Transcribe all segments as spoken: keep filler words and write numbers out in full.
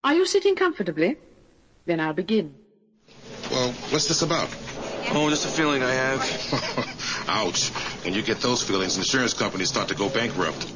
Are you sitting comfortably? Then I'll begin. Well, what's this about? Oh, just a feeling I have. Ouch. When you get those feelings, insurance companies start to go bankrupt.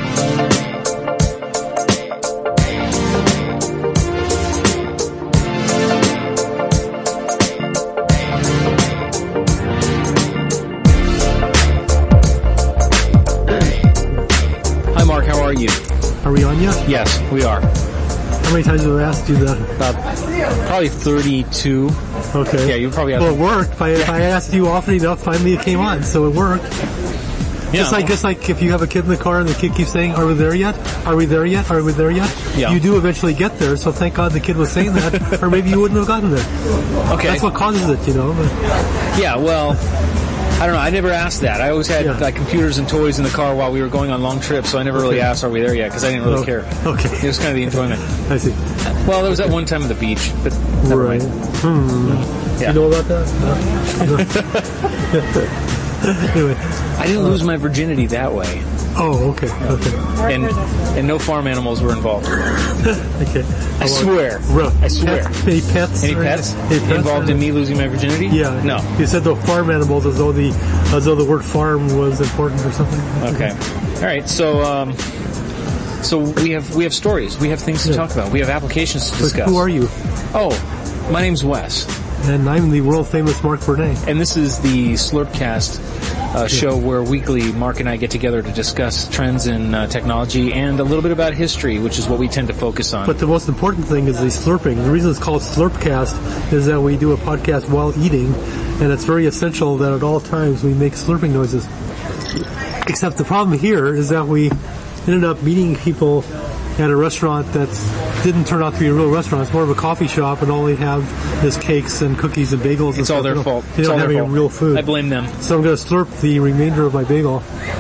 Hi, Mark. How are you? Are we on yet? Yes, we are. How many times have I asked you that? About probably thirty-two. Okay. Yeah, you probably have. Well, it worked. If I, if I asked you often enough, finally it came on, so it worked. Yeah. Just like, just like if you have a kid in the car and the kid keeps saying, "Are we there yet? Are we there yet? Are we there yet?" Yeah. You do eventually get there. So thank God the kid was saying that, or maybe you wouldn't have gotten there. Okay. That's what causes it, you know. But, yeah. Well, I don't know. I never asked that. I always had Yeah. like computers and toys in the car while we were going on long trips, so I never really Okay. asked, "Are we there yet?" Because I didn't really Oh, care. okay. It was kind of the enjoyment. I see. Well, there was that one time at the beach, but never Right. mind. Hmm. Yeah. You know about that? No. Anyway. I didn't lose my virginity that way, Oh, okay. Okay. and and no farm animals were involved. Okay. I swear. I swear. Pet, any pets? Any or- pets any pets involved or- in me losing my virginity? Yeah. No. You said the farm animals as though the as though the word farm was important or something. Okay. All right. So, um, so we have we have stories. We have things to Yeah. talk about. We have applications to But discuss. who are you? Oh, my name's Wes, And I'm the world famous Mark Bernay. and this is the Slurpcast uh, show where weekly Mark and I get together to discuss trends in uh, technology and a little bit about history, which is what we tend to focus on. But the most important thing is the slurping. The reason it's called Slurpcast is that we do a podcast while eating, and it's very essential that at all times we make slurping noises. Except the problem here is that we ended up meeting people at a restaurant that didn't turn out to be a real restaurant. It's more of a coffee shop, and all they have is cakes and cookies and bagels. and it's all stuff. their They don't- fault. They It's don't all have their any fault. real food. I blame them. So I'm going to slurp the remainder of my bagel.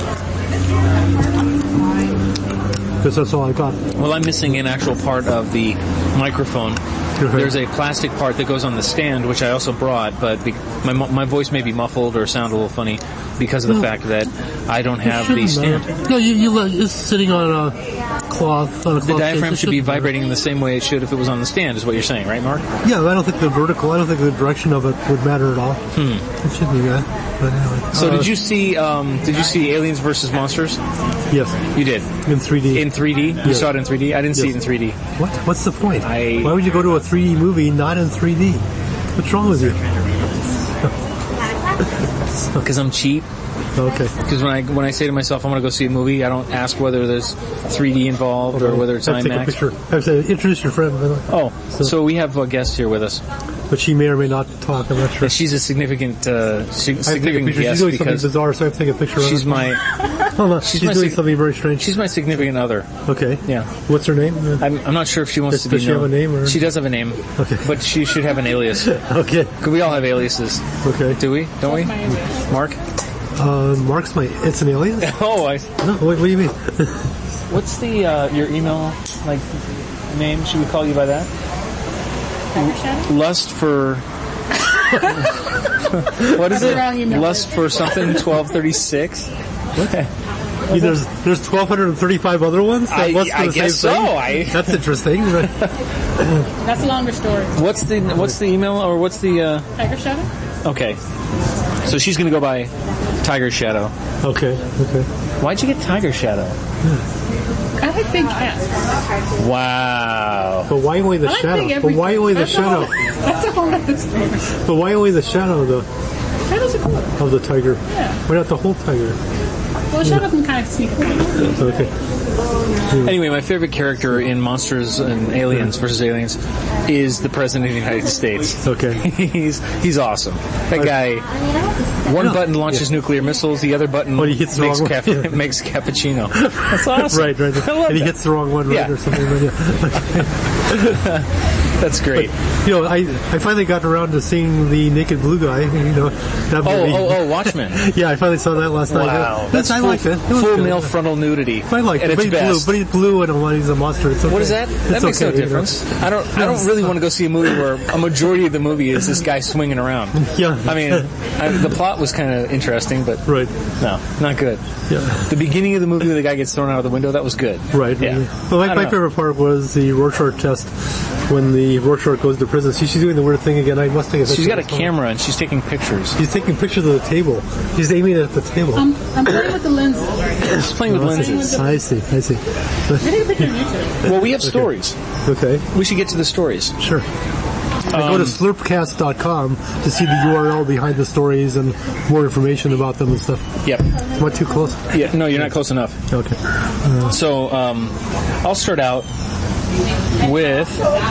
Because that's all I got. Well, I'm missing an actual part of the microphone. Okay. There's a plastic part that goes on the stand, which I also brought, but be- my mu- my voice may be muffled or sound a little funny because of the fact that I don't have the stand. No, you, you let, it's sitting on a cloth. On a The cloth diaphragm case. It should be shouldn't matter. vibrating in the same way it should if it was on the stand, is what you're saying, right, Mark? Yeah, I don't think the vertical, I don't think the direction of it would matter at all. Hmm. It should be that. But anyway. So Uh, did you see um, did you see Aliens versus Monsters? Yes, You did. in three D. In three D? You Yes. saw it in three D? I didn't see it Yes. in three D. What? What's the point? I- Why would you go to a three D movie not in three D? What's wrong with you? Because I'm cheap. Okay. Because when I when I say to myself I'm going to go see a movie, I don't ask whether there's three D involved or whether it's I have to take a IMAX. picture. I have to introduce your friend, by the way. Oh, So- so we have a guest here with us. But she may or may not talk. I'm not sure. And she's a significant uh, sig- I have to take a significant picture. She's guest doing something because bizarre, so I have to take a picture of she's her. my Hold on. she's She's, my doing sig- something very strange. she's my significant other. Okay. Yeah. What's her name? I'm, I'm not sure if she wants Does- to be does she known. have a name, or- She does have a name. Okay. But she should have an alias. Okay. 'Cause we all have aliases. Okay. Do we? Don't we? Mark? Uh, Mark's my. It's an alias? Oh, I, No. What, what do you mean? what's the uh, your email like name? Should we call you by that? Lust for what is it? Lust for something twelve thirty-six. You- there's there's twelve thirty-five other ones. That I- must be I the guess same thing. so. I- That's interesting. That's a longer story. What's the what's the email or what's the uh, Tiger Shadow? okay? So she's gonna go by Tiger Shadow. okay. Okay. Why'd you get Tiger Shadow? I like big cats. Wow. But why only the I like shadow? big But why everything. only the That's a shadow? whole- That's a whole other story. But why only the shadow though Shadows are cool. of the tiger? Yeah. Why not the whole tiger? Well, a shadow can kind of sneak up on you. Okay. Anyway, my favorite character in Monsters and Aliens versus Aliens is the President of the United States. Okay. He's he's awesome. That guy, one button launches nuclear missiles, the other button But he hits the makes, wrong cap- one. makes cappuccino. That's awesome. Right. Right. I love And he that. hits the wrong one, right, Yeah. or something. Like that. That's great. But, you know, I I finally got around to seeing the Naked Blue Guy. You know, that Oh, movie. oh, oh, Watchmen. Yeah, I finally saw that last night. Wow. That's, I full, liked it. It was full good. male frontal nudity. I like at it, its but he's blue. best. But he's blue and he's a monster. It's okay. What is that? It's That makes okay, no you know. difference. I don't. I don't really want to go see a movie where a majority of the movie is this guy swinging around. Yeah. I mean, I, the plot was kind of interesting, but Right. no, not good. Yeah. The beginning of the movie where the guy gets thrown out of the window, that was good. Right. Yeah. Well, I my, don't my know. favorite part was the Rorschach test when the Rorschach goes to prison. See, she's doing the weird thing again. I must take a picture. She's got a of this one. camera and she's taking pictures. She's taking pictures of the table. She's aiming it at the table. I'm, I'm playing with the lenses right now. She's playing with lenses. I see. I see. I take a picture of YouTube. Well, we have stories. Okay. We should get to the stories. Sure. I go to slurpcast dot com to see the U R L behind the stories and more information about them and stuff. Yep. Am I too close? Yeah. No, you're not close enough. Okay. So um, I'll start out with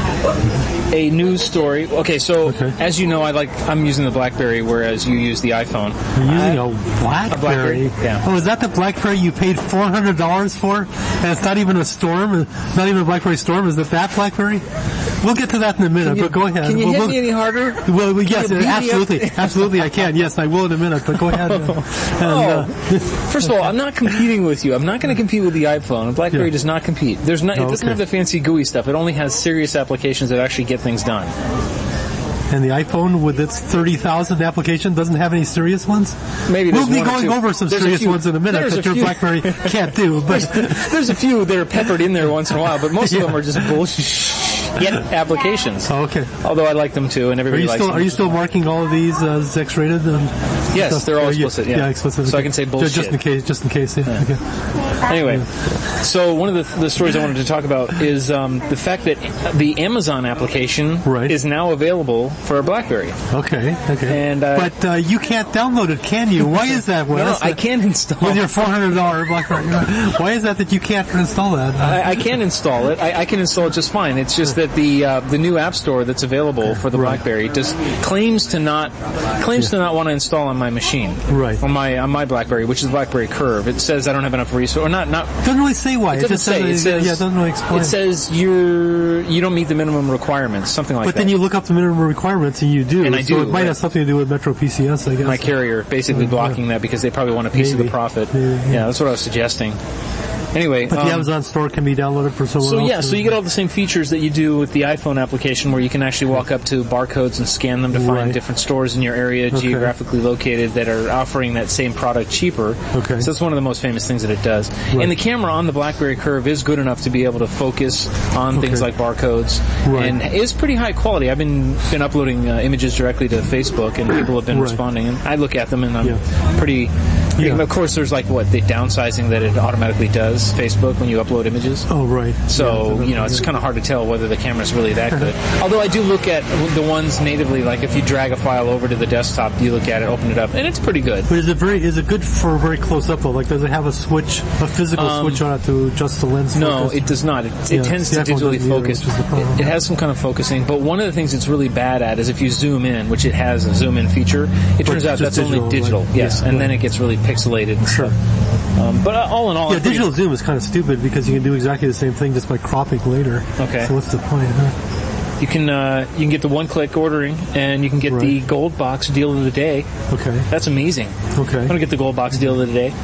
a news story. Okay, so Okay. as you know, I like I'm using the BlackBerry, whereas you use the iPhone. You're using I- a BlackBerry. A BlackBerry, yeah. Oh, is that the BlackBerry you paid four hundred dollars for? And it's not even a Storm? Not even a BlackBerry Storm? Is it that BlackBerry? We'll get to that in a minute, Can you, but go ahead. Can you we'll, hit we'll, me any harder? Well, we- yes, Can you beat me up? absolutely. Absolutely, I can. Yes, I will in a minute, but go ahead. And, and, uh, Oh, first of all, I'm not competing with you. I'm not going to compete with the iPhone. BlackBerry Yeah. does not compete. There's not. Oh, It doesn't okay. have the fancy G U I stuff. It only has serious applications that actually get things done. and the iPhone, with its thirty thousand application, doesn't have any serious ones? Maybe We'll there's be one or going two. over some There's a serious few- ones in a minute there's that a your few- BlackBerry can't do, but There's a few that are peppered in there once in a while, but most of them are just bullshit applications. oh, okay. Although I like them too, and Are everybody you likes still them. are you still marking all of these as X-rated? And Yes, stuff? they're all Uh, yeah, explicit, yeah. explicit. So I okay. can say Ju- bullshit. just in case. Just in case. Yeah. Okay. Anyway, so one of the, the stories I wanted to talk about is um, the fact that the Amazon application Right. is now available for a BlackBerry. Okay. Okay. And, uh, but uh, you can't download it, can you? Why is that? No, no, Wes? I can install. With your four hundred dollar BlackBerry. Why is that that you can't install that? I, I can install it. I, I can install it just fine. It's just that the uh, the new App Store that's available for the Right. BlackBerry just claims to not claims to not want to install on my machine. Right. On my on my BlackBerry, which is BlackBerry Curve. It says I don't have enough resource, or not not. Doesn't really say why. It doesn't just say. It says, says yeah, it doesn't really explain. It says you're you don't meet the minimum requirements, something like But that. then you look up the minimum requirements and you do. And I so do, it might right. have something to do with Metro P C S, I guess. my carrier basically blocking that because they probably want a piece of Maybe. the profit. Maybe, yeah. Yeah, that's what I was suggesting. Anyway, But um, the Amazon store can be downloaded for someone so else. yeah, so you get all the same features that you do with the iPhone application, where you can actually walk up to barcodes and scan them to find Right. different stores in your area, Okay. geographically located, that are offering that same product cheaper. Okay. So that's one of the most famous things that it does. And the camera on the BlackBerry Curve is good enough to be able to focus on things Okay. like barcodes, Right. and is pretty high quality. I've been been uploading uh, images directly to Facebook, and people have been Right. responding, and I look at them, and I'm Yeah. pretty. Yeah. Of course, there's like what the downsizing that it automatically does, Facebook, when you upload images. Oh, right. So, Yeah, you know, it's kind of hard to tell whether the camera's really that good. Although I do look at the ones natively, like if you drag a file over to the desktop, you look at it, open it up, and it's pretty good. But is it very? Is it good for very close up though? Like, does it have a switch, a physical Um, switch on it to adjust the lens? No, focus? it does not. It, Yeah, it tends the to iPhone digitally doesn't either, focus. which is the problem. It, it has some kind of focusing, but one of the things it's really bad at is if you zoom in, which it has a zoom in feature, it turns But out just that's only digital, digital. like- yes, yeah, and right. then it gets really pixelated and Sure. stuff. Um, but uh, all in all, Yeah, I'm pretty- digital zoom is kind of stupid because you can do exactly the same thing just by cropping later. Okay. So what's the point? Huh? You can uh, you can get the one-click ordering, and you can get the Right. gold box deal of the day. Okay. That's amazing. Okay. I'm gonna get the gold box deal of the day.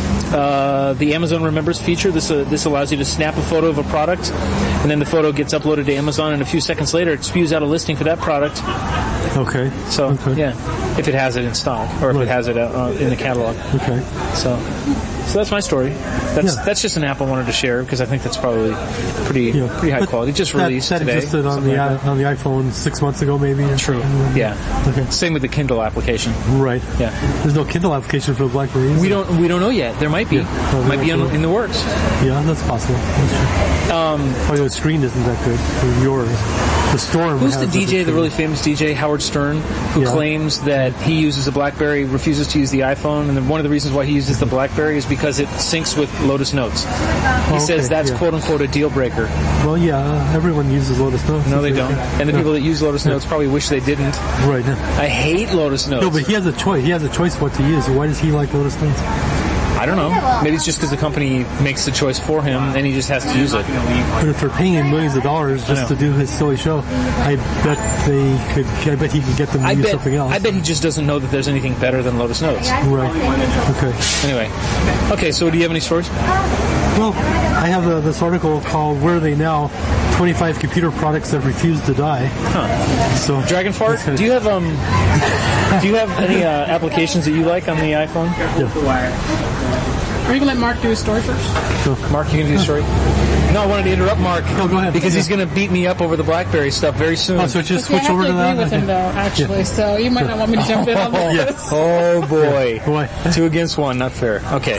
Uh, the Amazon Remembers feature. This uh, this allows you to snap a photo of a product, and then the photo gets uploaded to Amazon, and a few seconds later, it spews out a listing for that product. Okay. So Okay. yeah, if it has it in stock, or if Right. it has it uh, in the catalog. Okay. So. So that's my story. That's Yeah. that's just an app I wanted to share because I think that's probably pretty Yeah. pretty high But quality. Just that, released that today. existed on something the like that. i- on the iPhone six months ago, maybe. or True. something. Yeah. Okay. Same with the Kindle application. Right. Yeah. There's no Kindle application for the BlackBerry. is We there? don't we don't know yet. There might be. Yeah. Oh, Might be in, absolutely. in the works. Yeah, that's possible. That's true. Um, Probably the screen isn't that good for yours. The Storm. Who's the has D J, a the really famous D J, Howard Stern, who Yeah. claims that he uses a BlackBerry, refuses to use the iPhone, and then one of the reasons why he uses the BlackBerry is because it syncs with Lotus Notes. He Oh, okay, says that's yeah. quote unquote a deal breaker. Well, yeah, everyone uses Lotus Notes. No, they don't. And the No. people that use Lotus Notes probably wish they didn't. Right. I hate Lotus Notes. No, but he has a choice. He has a choice what to use. Why does he like Lotus Notes? I don't know. Maybe it's just because the company makes the choice for him, and he just has to use it. But if they're paying him millions of dollars just to do his silly show, I bet they could. I bet he could get them to I use bet, something else. I bet he just doesn't know that there's anything better than Lotus Notes. Right. Okay. Anyway. Okay, so do you have any stories? Well, I have uh, this article called "Where Are They Now? twenty-five Computer Products That Refuse to Die." Huh. So, Dragon Fart, kinda, do you have um, do you have any uh, applications that you like on the iPhone? Yeah. Are you going to let Mark do his story first? So, Mark, you can do a story? No, I wanted to interrupt Mark. No, go ahead. Because he's going to beat me up over the BlackBerry stuff very soon. Oh, so just Okay, switch over I to have to that. agree with him, though, actually, Yeah. so you might not want me to jump in on this. Oh, boy. Boy. Two against one, not fair. Okay.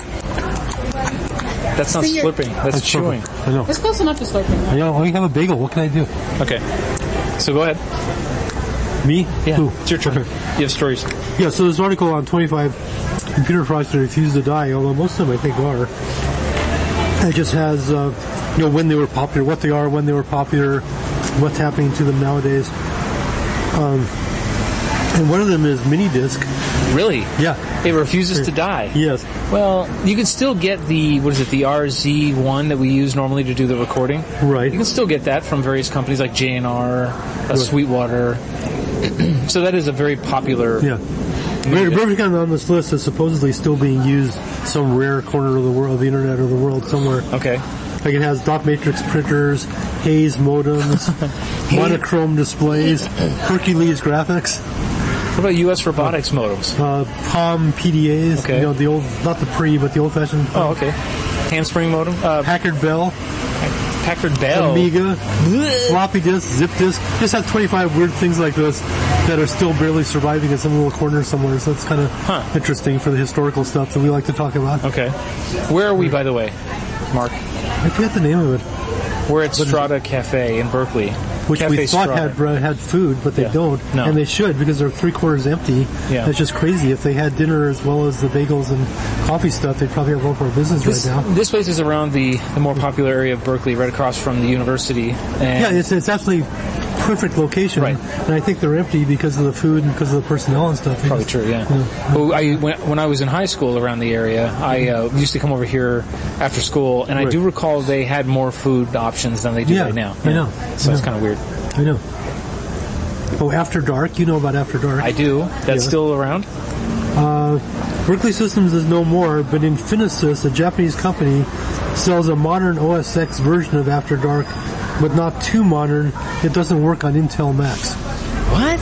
That's not See, you're- slurping. That's, That's chewing. perfect. I know. It's close enough to slurping. I know. I have a bagel. What can I do? Okay. So go ahead. Me? Yeah. Who? It's your turn. Okay. You have stories. Yeah, so this article on twenty-five computer products that refuse to die, although most of them I think are. It just has, uh, you know, when they were popular, what they are, when they were popular, what's happening to them nowadays. Um, and one of them is Minidisc. Really? Yeah. It refuses to die. Yes. Well, you can still get the, what is it, the R Z one that we use normally to do the recording. Right. You can still get that from various companies like J and R, uh, Right. Sweetwater. So that is a very popular... Yeah. Rubicon on this list is supposedly still being used some rare corner of the world, of the internet or the world somewhere. Okay. Like it has dot matrix printers, Hayes modems, monochrome displays, Hercules graphics, What about U S robotics modems? uh, Palm P D As. Okay. You know, the old, not the pre, but the old-fashioned. Oh, okay. Handspring modem? Uh, Packard Bell, Packard Bell. Amiga, floppy disk, zip disk. Just have twenty-five weird things like this that are still barely surviving in some little corner somewhere. So it's kind of Huh. interesting for the historical stuff that we like to talk about. Okay. Where are we, by the way, Mark? I forget the name of it. We're at Strata Cafe in Berkeley. Which Cafe we thought Strata. had uh, had food, but they Yeah. don't, No. and they should because they're three quarters empty. Yeah. It's just crazy. If they had dinner as well as the bagels and coffee stuff, they'd probably have a lot more business This, right now. this place is around the, the more popular area of Berkeley, right across from the university. And Yeah, it's it's absolutely perfect location, Right. and I think they're empty because of the food and because of the personnel and stuff. They Probably just- true, yeah. Well, I, when, when I was in high school around the area, I uh, used to come over here after school, and I Right. do recall they had more food options than they do Yeah, right now. I know. So I it's know. kind of weird. I know. Oh, After Dark, you know about After Dark. I do. That's Yeah. still around? Berkeley Systems is no more, but Infinisys, a Japanese company, sells a modern O S X version of After Dark, but not too modern. It doesn't work on Intel Macs. What?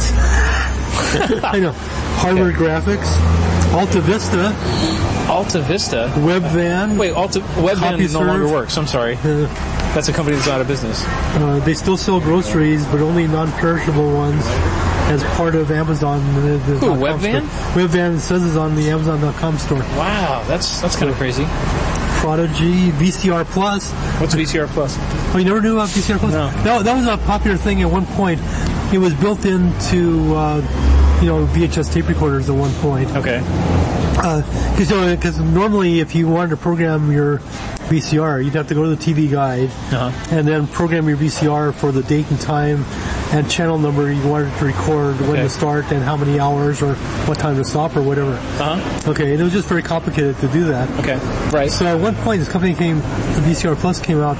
I know. Harvard Graphics, Alta Vista, Alta Vista? Webvan. Wait, Alta Webvan no CompuServe. longer works. I'm sorry. Uh, That's a company that's out of business. uh, they still sell groceries, but only non-perishable ones as part of Amazon. The, the Who, dot com Webvan? store. Webvan says it's on the Amazon dot com store. Wow, that's that's kind of crazy. Prodigy, V C R Plus. What's V C R Plus? Oh, you never knew about V C R Plus? No. That, that was a popular thing at one point. It was built into, uh, you know, V H S tape recorders at one point. Okay. Because you know, 'cause normally if you wanted to program your V C R, you'd have to go to the T V guide Uh-huh. and then program your V C R for the date and time and channel number you wanted to record, when Okay. to start and how many hours or what time to stop or whatever. Uh-huh. Okay, and it was just very complicated to do that. Okay. Right. So at one point, this company came, the V C R Plus came out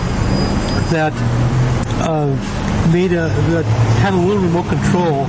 that uh, made a that had a little remote control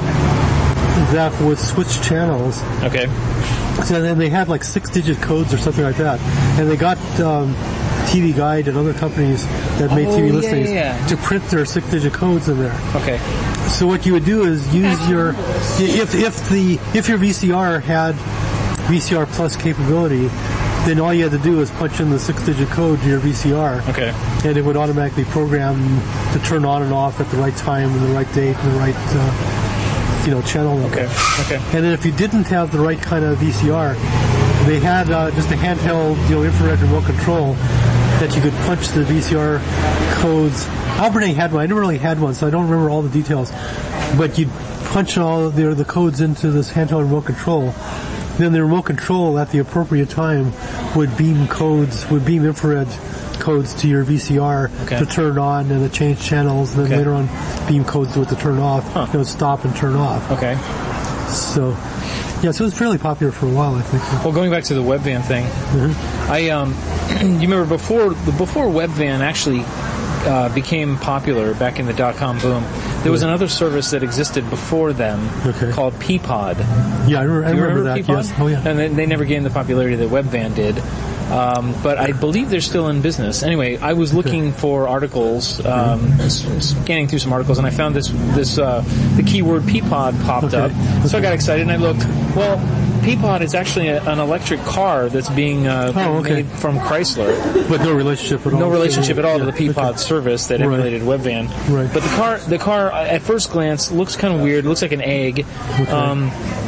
that would switch channels. Okay. So then they had like six-digit codes or something like that, and they got um, T V Guide and other companies that made Oh, T V yeah, listings yeah, yeah. to print their six-digit codes in there. Okay. So what you would do is use your if if the if your V C R had V C R Plus capability, then all you had to do is punch in the six-digit code to your V C R, Okay. and it would automatically program to turn on and off at the right time and the right date and the right uh, you know channel number. Okay. Okay. And then if you didn't have the right kind of V C R, they had uh, just a handheld, you know, infrared remote control that you could punch the V C R codes. Albernet had one. I never really had one, so I don't remember all the details. But you'd punch all of the, the codes into this handheld remote control. Then the remote control at the appropriate time would beam codes, would beam infrared codes to your V C R Okay. to turn on and to change channels, and then Okay. later on beam codes to it to turn off, Huh. you know, stop and turn off. Okay. So, Yeah, so it was fairly popular for a while, I think. Well, going back to the Webvan thing, mm-hmm. I um, you remember before before Webvan actually uh, became popular back in the dot-com boom, there was another service that existed before them okay. called Peapod. Yeah, I remember, I remember, remember that. Peapod? Yes. Oh, yeah. And they, they never gained the popularity that Webvan did. Um, but I believe they're still in business. Anyway, I was looking okay. for articles, um, s- scanning through some articles, and I found this, this uh, the keyword Peapod popped okay. up. Okay. So I got excited, and I looked. Well, Peapod is actually a, an electric car that's being, uh, oh, okay. made from Chrysler. But no relationship at all. No relationship at all yeah. to the Peapod okay. service that emulated right. Webvan. Right. But the car, the car at first glance looks kind of weird. It looks like an egg. Okay. Um,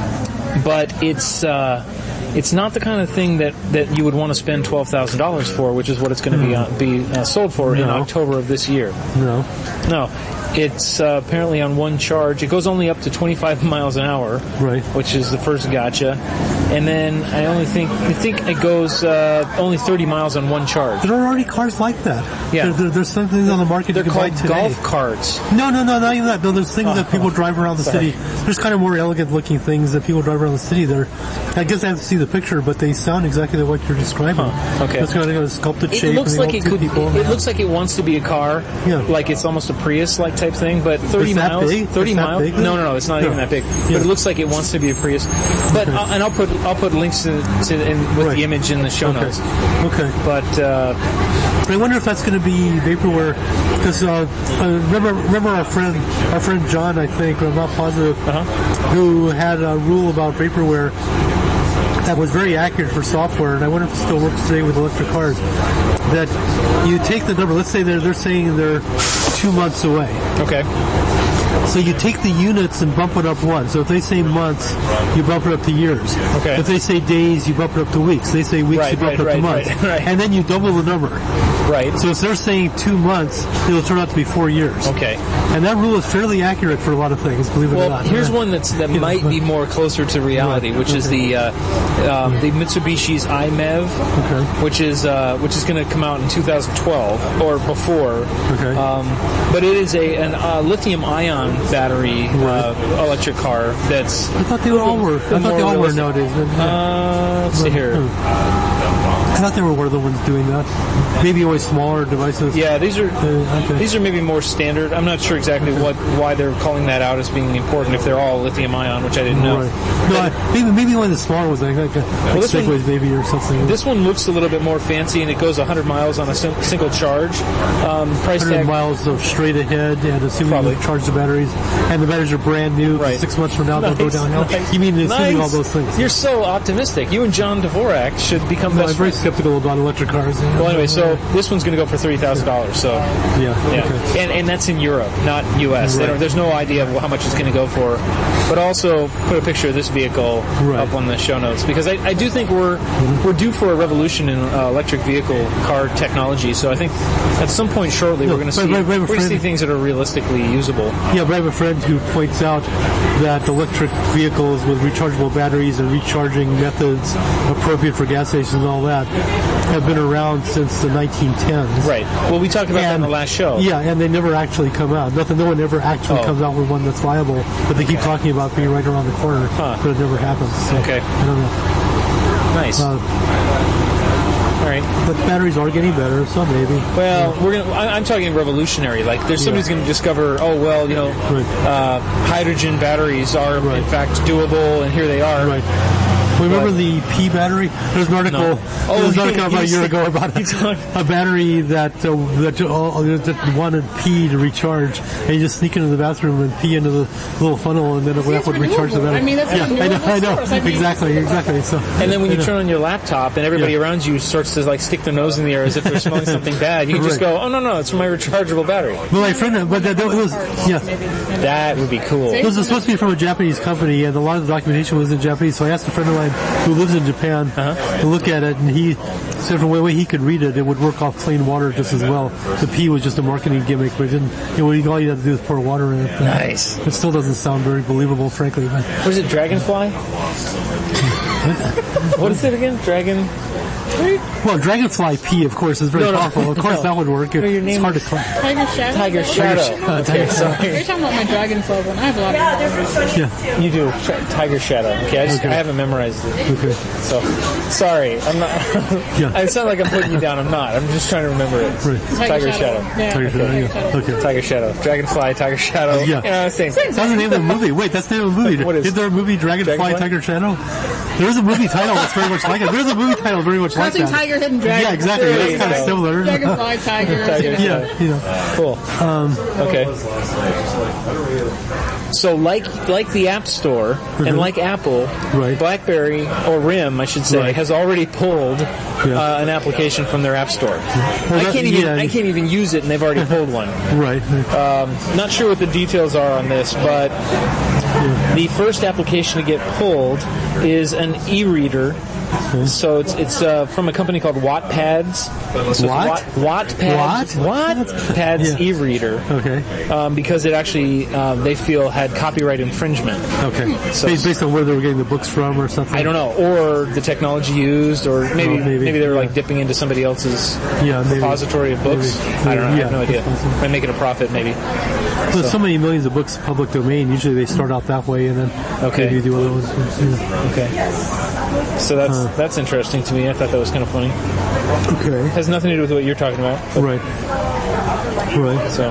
but it's uh, it's not the kind of thing that, that you would want to spend twelve thousand dollars for, which is what it's going to be uh, be uh, sold for no. in October of this year. No. No. It's uh, apparently on one charge. It goes only up to twenty-five miles an hour, right? Which is the first gotcha. And then I only think I think it goes uh, only thirty miles on one charge. There are already cars like that. Yeah, there, there, there's some things on the market. They're you can called buy today. golf carts. No, no, no, not even that. No, there's things oh, that people drive around the sorry. city. There's kind of more elegant looking things that people drive around the city. They're, I guess I have to see the picture, but they sound exactly like what you're describing. Huh. Okay, it's kind of a sculpted it shape. Looks and like it could. people. It looks like it wants to be a car. Yeah. Like it's almost a Prius-like type thing, but thirty It's that miles. big? Thirty It's that miles. big, no, no, no. It's not no. even that big. Yeah. But it looks like it wants to be a Prius. But okay. I'll, and I'll put I'll put links to, to in, with right. the image in the show okay. notes. Okay. But uh, I wonder if that's going to be vaporware because uh, uh, remember remember our friend our friend John, I think, but I'm not positive, uh-huh. who had a rule about vaporware that was very accurate for software, and I wonder if it still works today with electric cars. That you take the number. Let's say they're they're saying they're two months away. Okay. So you take the units and bump it up one. So if they say months, you bump it up to years. Okay. If they say days, you bump it up to weeks. They say weeks, right, you bump right, it up right, to months. Right, right. And then you double the number. Right. So if they're saying two months, it'll turn out to be four years. Okay. And that rule is fairly accurate for a lot of things, believe it well, or not. Well, here's one that's that yeah, might be more closer to reality, right. which okay. is the uh, um, the Mitsubishi's I M E V, okay. which is uh, which is going to come out in two thousand twelve or before. Okay. Um, but it is a an uh, lithium-ion battery uh, electric car that's. I thought they all were. I thought they all were nowadays. Uh, let's see here. I thought they were one of the ones doing that. Maybe always smaller devices. Yeah, these are uh, okay. these are maybe more standard. I'm not sure exactly okay. what why they're calling that out as being important if they're all lithium ion, which I didn't know. Right. No, I, maybe maybe one of the smaller ones, like, like, well, like Segways one, maybe or something. This one looks a little bit more fancy, and it goes one hundred miles on a sim- single charge. Um, price one hundred tag miles of straight ahead, and assuming probably. you charge the batteries, and the batteries are brand new. Right. Six months from now nice, they'll go downhill. Nice, you mean assuming nice. all those things? You're so optimistic. You and John Dvorak should become no, best I'm very friends. skeptical about electric cars. Well, anyway, so this one's going to go for thirty thousand dollars. So yeah, yeah, okay. and and that's in Europe, not U S. Right. There's no idea of how much it's going to go for. But also put a picture of this vehicle right. up on the show notes because I, I do think we're mm-hmm. we're due for a revolution in uh, electric vehicle car technology. So I think at some point shortly no, we're going to see but, but, but we're going to see things that are realistically usable. Yeah, but I have a friend who points out that electric vehicles with rechargeable batteries and recharging methods appropriate for gas stations and all that have been around since the nineteen tens. Right. Well, we talked about and, that in the last show. Yeah, and they never actually come out. Nothing. No one ever actually oh. comes out with one that's viable, but they keep okay. talking about being right around the corner, huh. but it never happens. So, okay. I don't know. Nice. Uh, All right. But batteries are getting better, so maybe. Well, yeah. we're gonna. I, I'm talking revolutionary. Like, there's somebody's yeah. going to discover. Oh, well, you know, right. uh, hydrogen batteries are right. in fact doable, and here they are. Right. Remember but, the P battery? There's an article. No. Oh, there's an article about a year ago about a, a battery that uh, that, uh, that wanted P to recharge, and you just sneak into the bathroom and pee into the little funnel, and then it would recharge the battery. I mean, that's yeah, I know, I know, I mean, exactly, exactly. So, and then when you turn on your laptop, and everybody yeah. around you starts to like stick their nose in the air as if they're smelling something bad, you can right. just go, "Oh no, no, it's my rechargeable battery." Well, my friend, but that, that was yeah, that would be cool. It was supposed to be from a Japanese company, and a lot of the documentation was in Japanese. So I asked a friend of mine who lives in Japan uh-huh. to look at it, and he So the way he could read it, it would work off plain water just as well. The P was just a marketing gimmick, but it didn't. You know, all you had to do is pour water in it. Nice. It still doesn't sound very believable, frankly. But Was it Dragonfly? What is it again? Dragon. Well, Dragonfly P, of course, is very No, no, powerful. Of course, no. that would work. It, No, your it's name hard to is- claim. Tiger Shadow? Tiger Shadow. Uh, Okay, sorry. You're talking about my Dragonfly one. I have a lot of Yeah. You do. Tiger Shadow. Okay, I, just, Okay. I haven't memorized it. Okay. So, sorry. I'm not. Yeah. I sound like I'm putting you down. I'm not. I'm just trying to remember it. Right. Tiger Shadow. Yeah. Tiger Shadow, Tiger yeah. Shadow. Okay. Tiger Shadow. Dragonfly, Tiger Shadow. Yeah. You know, same. That's the name of the movie. Wait, that's the name of the movie. What is- is there a movie Dragonfly, Dragonfly? Tiger Shadow? There's a movie title that's very much like it. There's a movie title very much like Crossing that. Tiger, Hidden Dragon. Yeah, exactly. There That's you kind of go. similar. Dragonfly, Tiger. Tiger. you know. Yeah, you know. Cool. Um, Okay. So, like like the App Store and like Apple, Right. BlackBerry or RIM, I should say, Right. has already pulled uh, an application from their App Store. I that- can't even yeah. I can't even use it, and they've already pulled one. right. Not sure what the details are on this, but the first application to get pulled is an e-reader. So it's it's uh, from a company called Wattpads. So it's What? Watt, Wattpads. What? Wattpads Yeah. e-reader. Okay. Um, because it actually, uh, they feel, had copyright infringement. Okay. So- based, based on where they were getting the books from or something? I don't know, or the technology used, or maybe Oh, maybe, maybe, they were like yeah. dipping into somebody else's Yeah, maybe. repository of books. Maybe. I don't know. I have Yeah, no idea. that's possible. By making a profit, maybe. There's so, so many millions of books public domain. Usually they start out that way and then Okay. maybe you do other ones. Yeah. Okay. So that's that's interesting to me. I thought that was kind of funny. Okay. Has nothing to do with what you're talking about. but- Right. Right. So,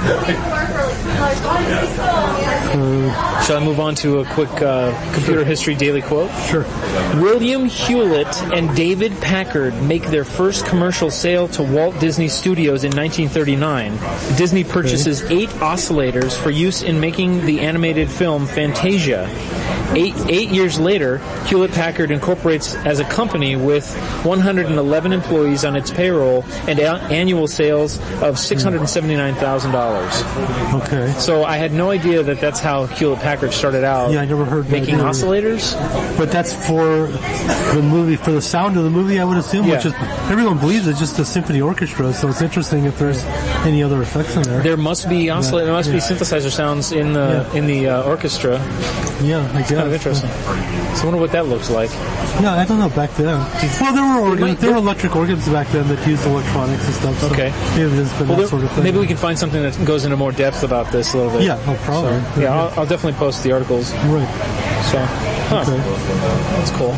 shall I move on to a quick uh, computer history daily quote? Sure. William Hewlett and David Packard make their first commercial sale to Walt Disney Studios in nineteen thirty-nine. Disney purchases eight oscillators for use in making the animated film Fantasia. Eight, eight years later, Hewlett-Packard incorporates as a company with one hundred eleven employees on its payroll and a- annual sales of six hundred seventy-nine thousand dollars. Okay. So I had no idea that that's how Hewlett-Packard started out. Yeah, I never heard that making either. oscillators. But that's for the movie, for the sound of the movie, I would assume, Yeah. which is, everyone believes it's just a symphony orchestra, so it's interesting if there's any other effects in there. There must be oscillator. There must be synthesizer sounds in the Yeah. in the uh, orchestra. Yeah, I guess. Kind of interesting. So I wonder what that looks like. Yeah, I don't know, back then. Well, there were organs, might- there were electric organs back then that used electronics and stuff, so Okay. maybe there's been Well, that there- sort of thing. maybe we can find something that goes into more depth about this a little bit. Yeah, oh, probably. So, yeah, I'll, I'll definitely post the articles. Right. So, huh, Okay. that's cool.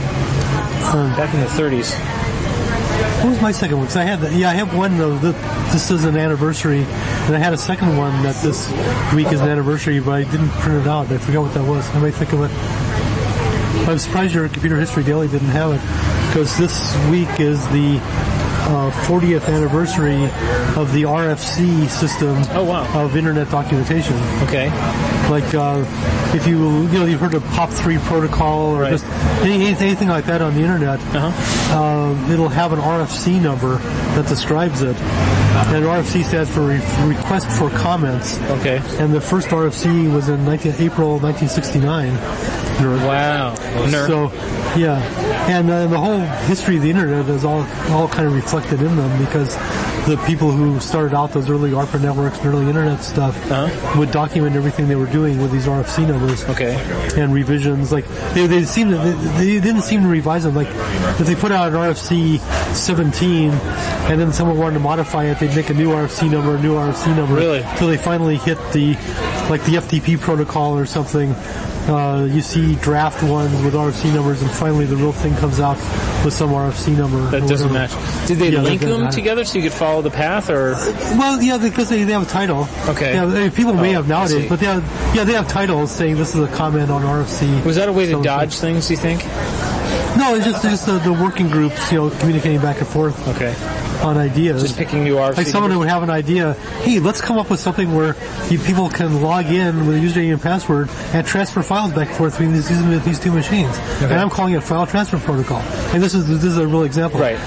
Back in the thirties. What was my second one? 'Cause I had, the, yeah, I have one of the, this is an anniversary, and I had a second one that this week is an anniversary, but I didn't print it out. I forgot what that was. I might think of it. I'm surprised your Computer History Daily didn't have it, because this week is the uh, fortieth anniversary of the R F C system Oh, wow. of Internet documentation. Okay. Like, uh, if you, you know, you've heard of POP three protocol or Right. just any, anything like that on the Internet, Uh-huh. uh, it'll have an R F C number that describes it. And R F C stands for re- Request for Comments. Okay. And the first R F C was in nineteen, April nineteen sixty-nine. Nerd. Wow. Nerd. So, yeah, and uh, the whole history of the internet is all all kind of reflected in them, because the people who started out those early ARPA networks and early internet stuff Uh-huh. would document everything they were doing with these R F C numbers. Okay. And revisions, like they they seem to, they, they didn't seem to revise them. Like if they put out an R F C seventeen, and then someone wanted to modify it, they'd make a new R F C number, a new R F C number, Really? until they finally hit the like the F T P protocol or something. Uh, you see draft ones with R F C numbers, and finally the real thing comes out with some R F C number. That or doesn't whatever. match. Did they Yeah, link that doesn't them matter. together so you could follow the path, or? Well, yeah, because they, they have a title. Okay. Yeah, I mean, people may Oh, have I see. nowadays, but they have, yeah, they have titles saying this is a comment on R F C. Was that a way to So- dodge things, do you think? No, it's just just the, the working groups, you know, communicating back and forth Okay. on ideas. Just picking new R F C. Like someone who would have an idea, hey, let's come up with something where you people can log in with a username and password and transfer files back and forth between these, these two machines. And I'm calling it file transfer protocol. And this is this is a real example. Right.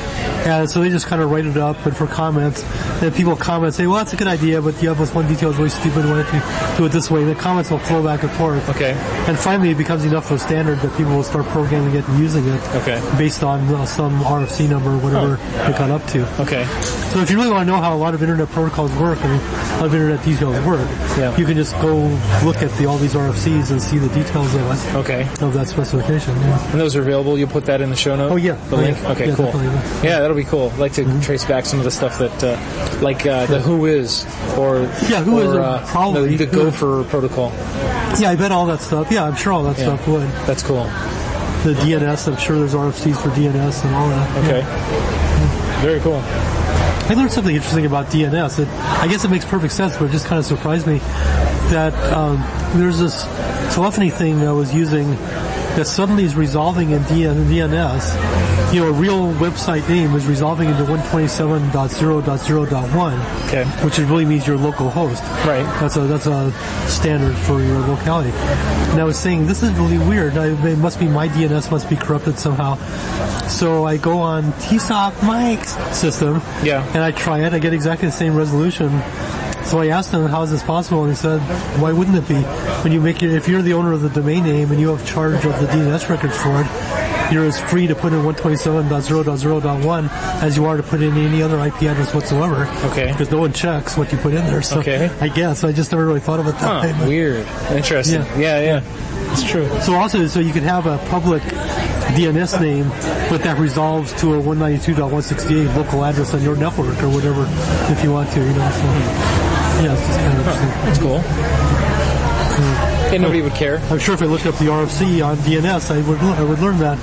And so they just kind of write it up, and for comments, and people comment, say, well, that's a good idea, but you have this one detail is really stupid, why don't you do it this way? And the comments will flow back and forth. Okay. And finally it becomes enough of a standard that people will start programming it and using it Okay. based on uh, some R F C number, whatever Oh. it got up to. Okay. So if you really want to know how a lot of internet protocols work and a lot of internet details work, Yeah. you can just go look at the, all these R F Cs and see the details of it, Okay. of that specification. Yeah. And those are available. You'll put that in the show notes. Oh, yeah. The Oh, link. yeah. Okay. Yeah, cool. definitely, yeah. Yeah, that'll be cool. I'd like to Mm-hmm. trace back some of the stuff that, uh, like uh, the Who Is or Yeah, Who or, Is, uh, probably. the, the Gopher protocol. Yeah, I bet all that stuff. Yeah, I'm sure all that Yeah. stuff would. That's cool. The D N S, I'm sure there's R F Cs for D N S and all that. Okay. Very cool. I learned something interesting about D N S. It, I guess it makes perfect sense, but it just kind of surprised me that um, there's this telephony thing I was using that suddenly is resolving in D N S. You know, a real website name is resolving into one twenty-seven dot zero dot zero dot one, Okay. which is really means your local host. Right. That's a that's a standard for your locality. And I was saying, this is really weird. I, it must be my D N S must be corrupted somehow. So I go on T S O C Mike's system, Yeah. and I try it. I get exactly the same resolution. So I asked him, how is this possible? And he said, why wouldn't it be? When you make it, if you're the owner of the domain name and you have charge of the D N S records for it, you're as free to put in one twenty-seven dot zero dot zero dot one as you are to put in any other I P address whatsoever. Okay. Because no one checks what you put in there. So Okay. I guess I just never really thought of it that Huh, way. but- weird. Interesting. Yeah. Yeah, yeah. It's true. So also, so you could have a public D N S name, but that resolves to a one ninety-two dot one sixty-eight local address on your network or whatever, if you want to, you know. So, yeah, it's just kind of interesting. That's cool. And nobody would care. I'm sure if I looked up the R F C on D N S, I would I would learn that.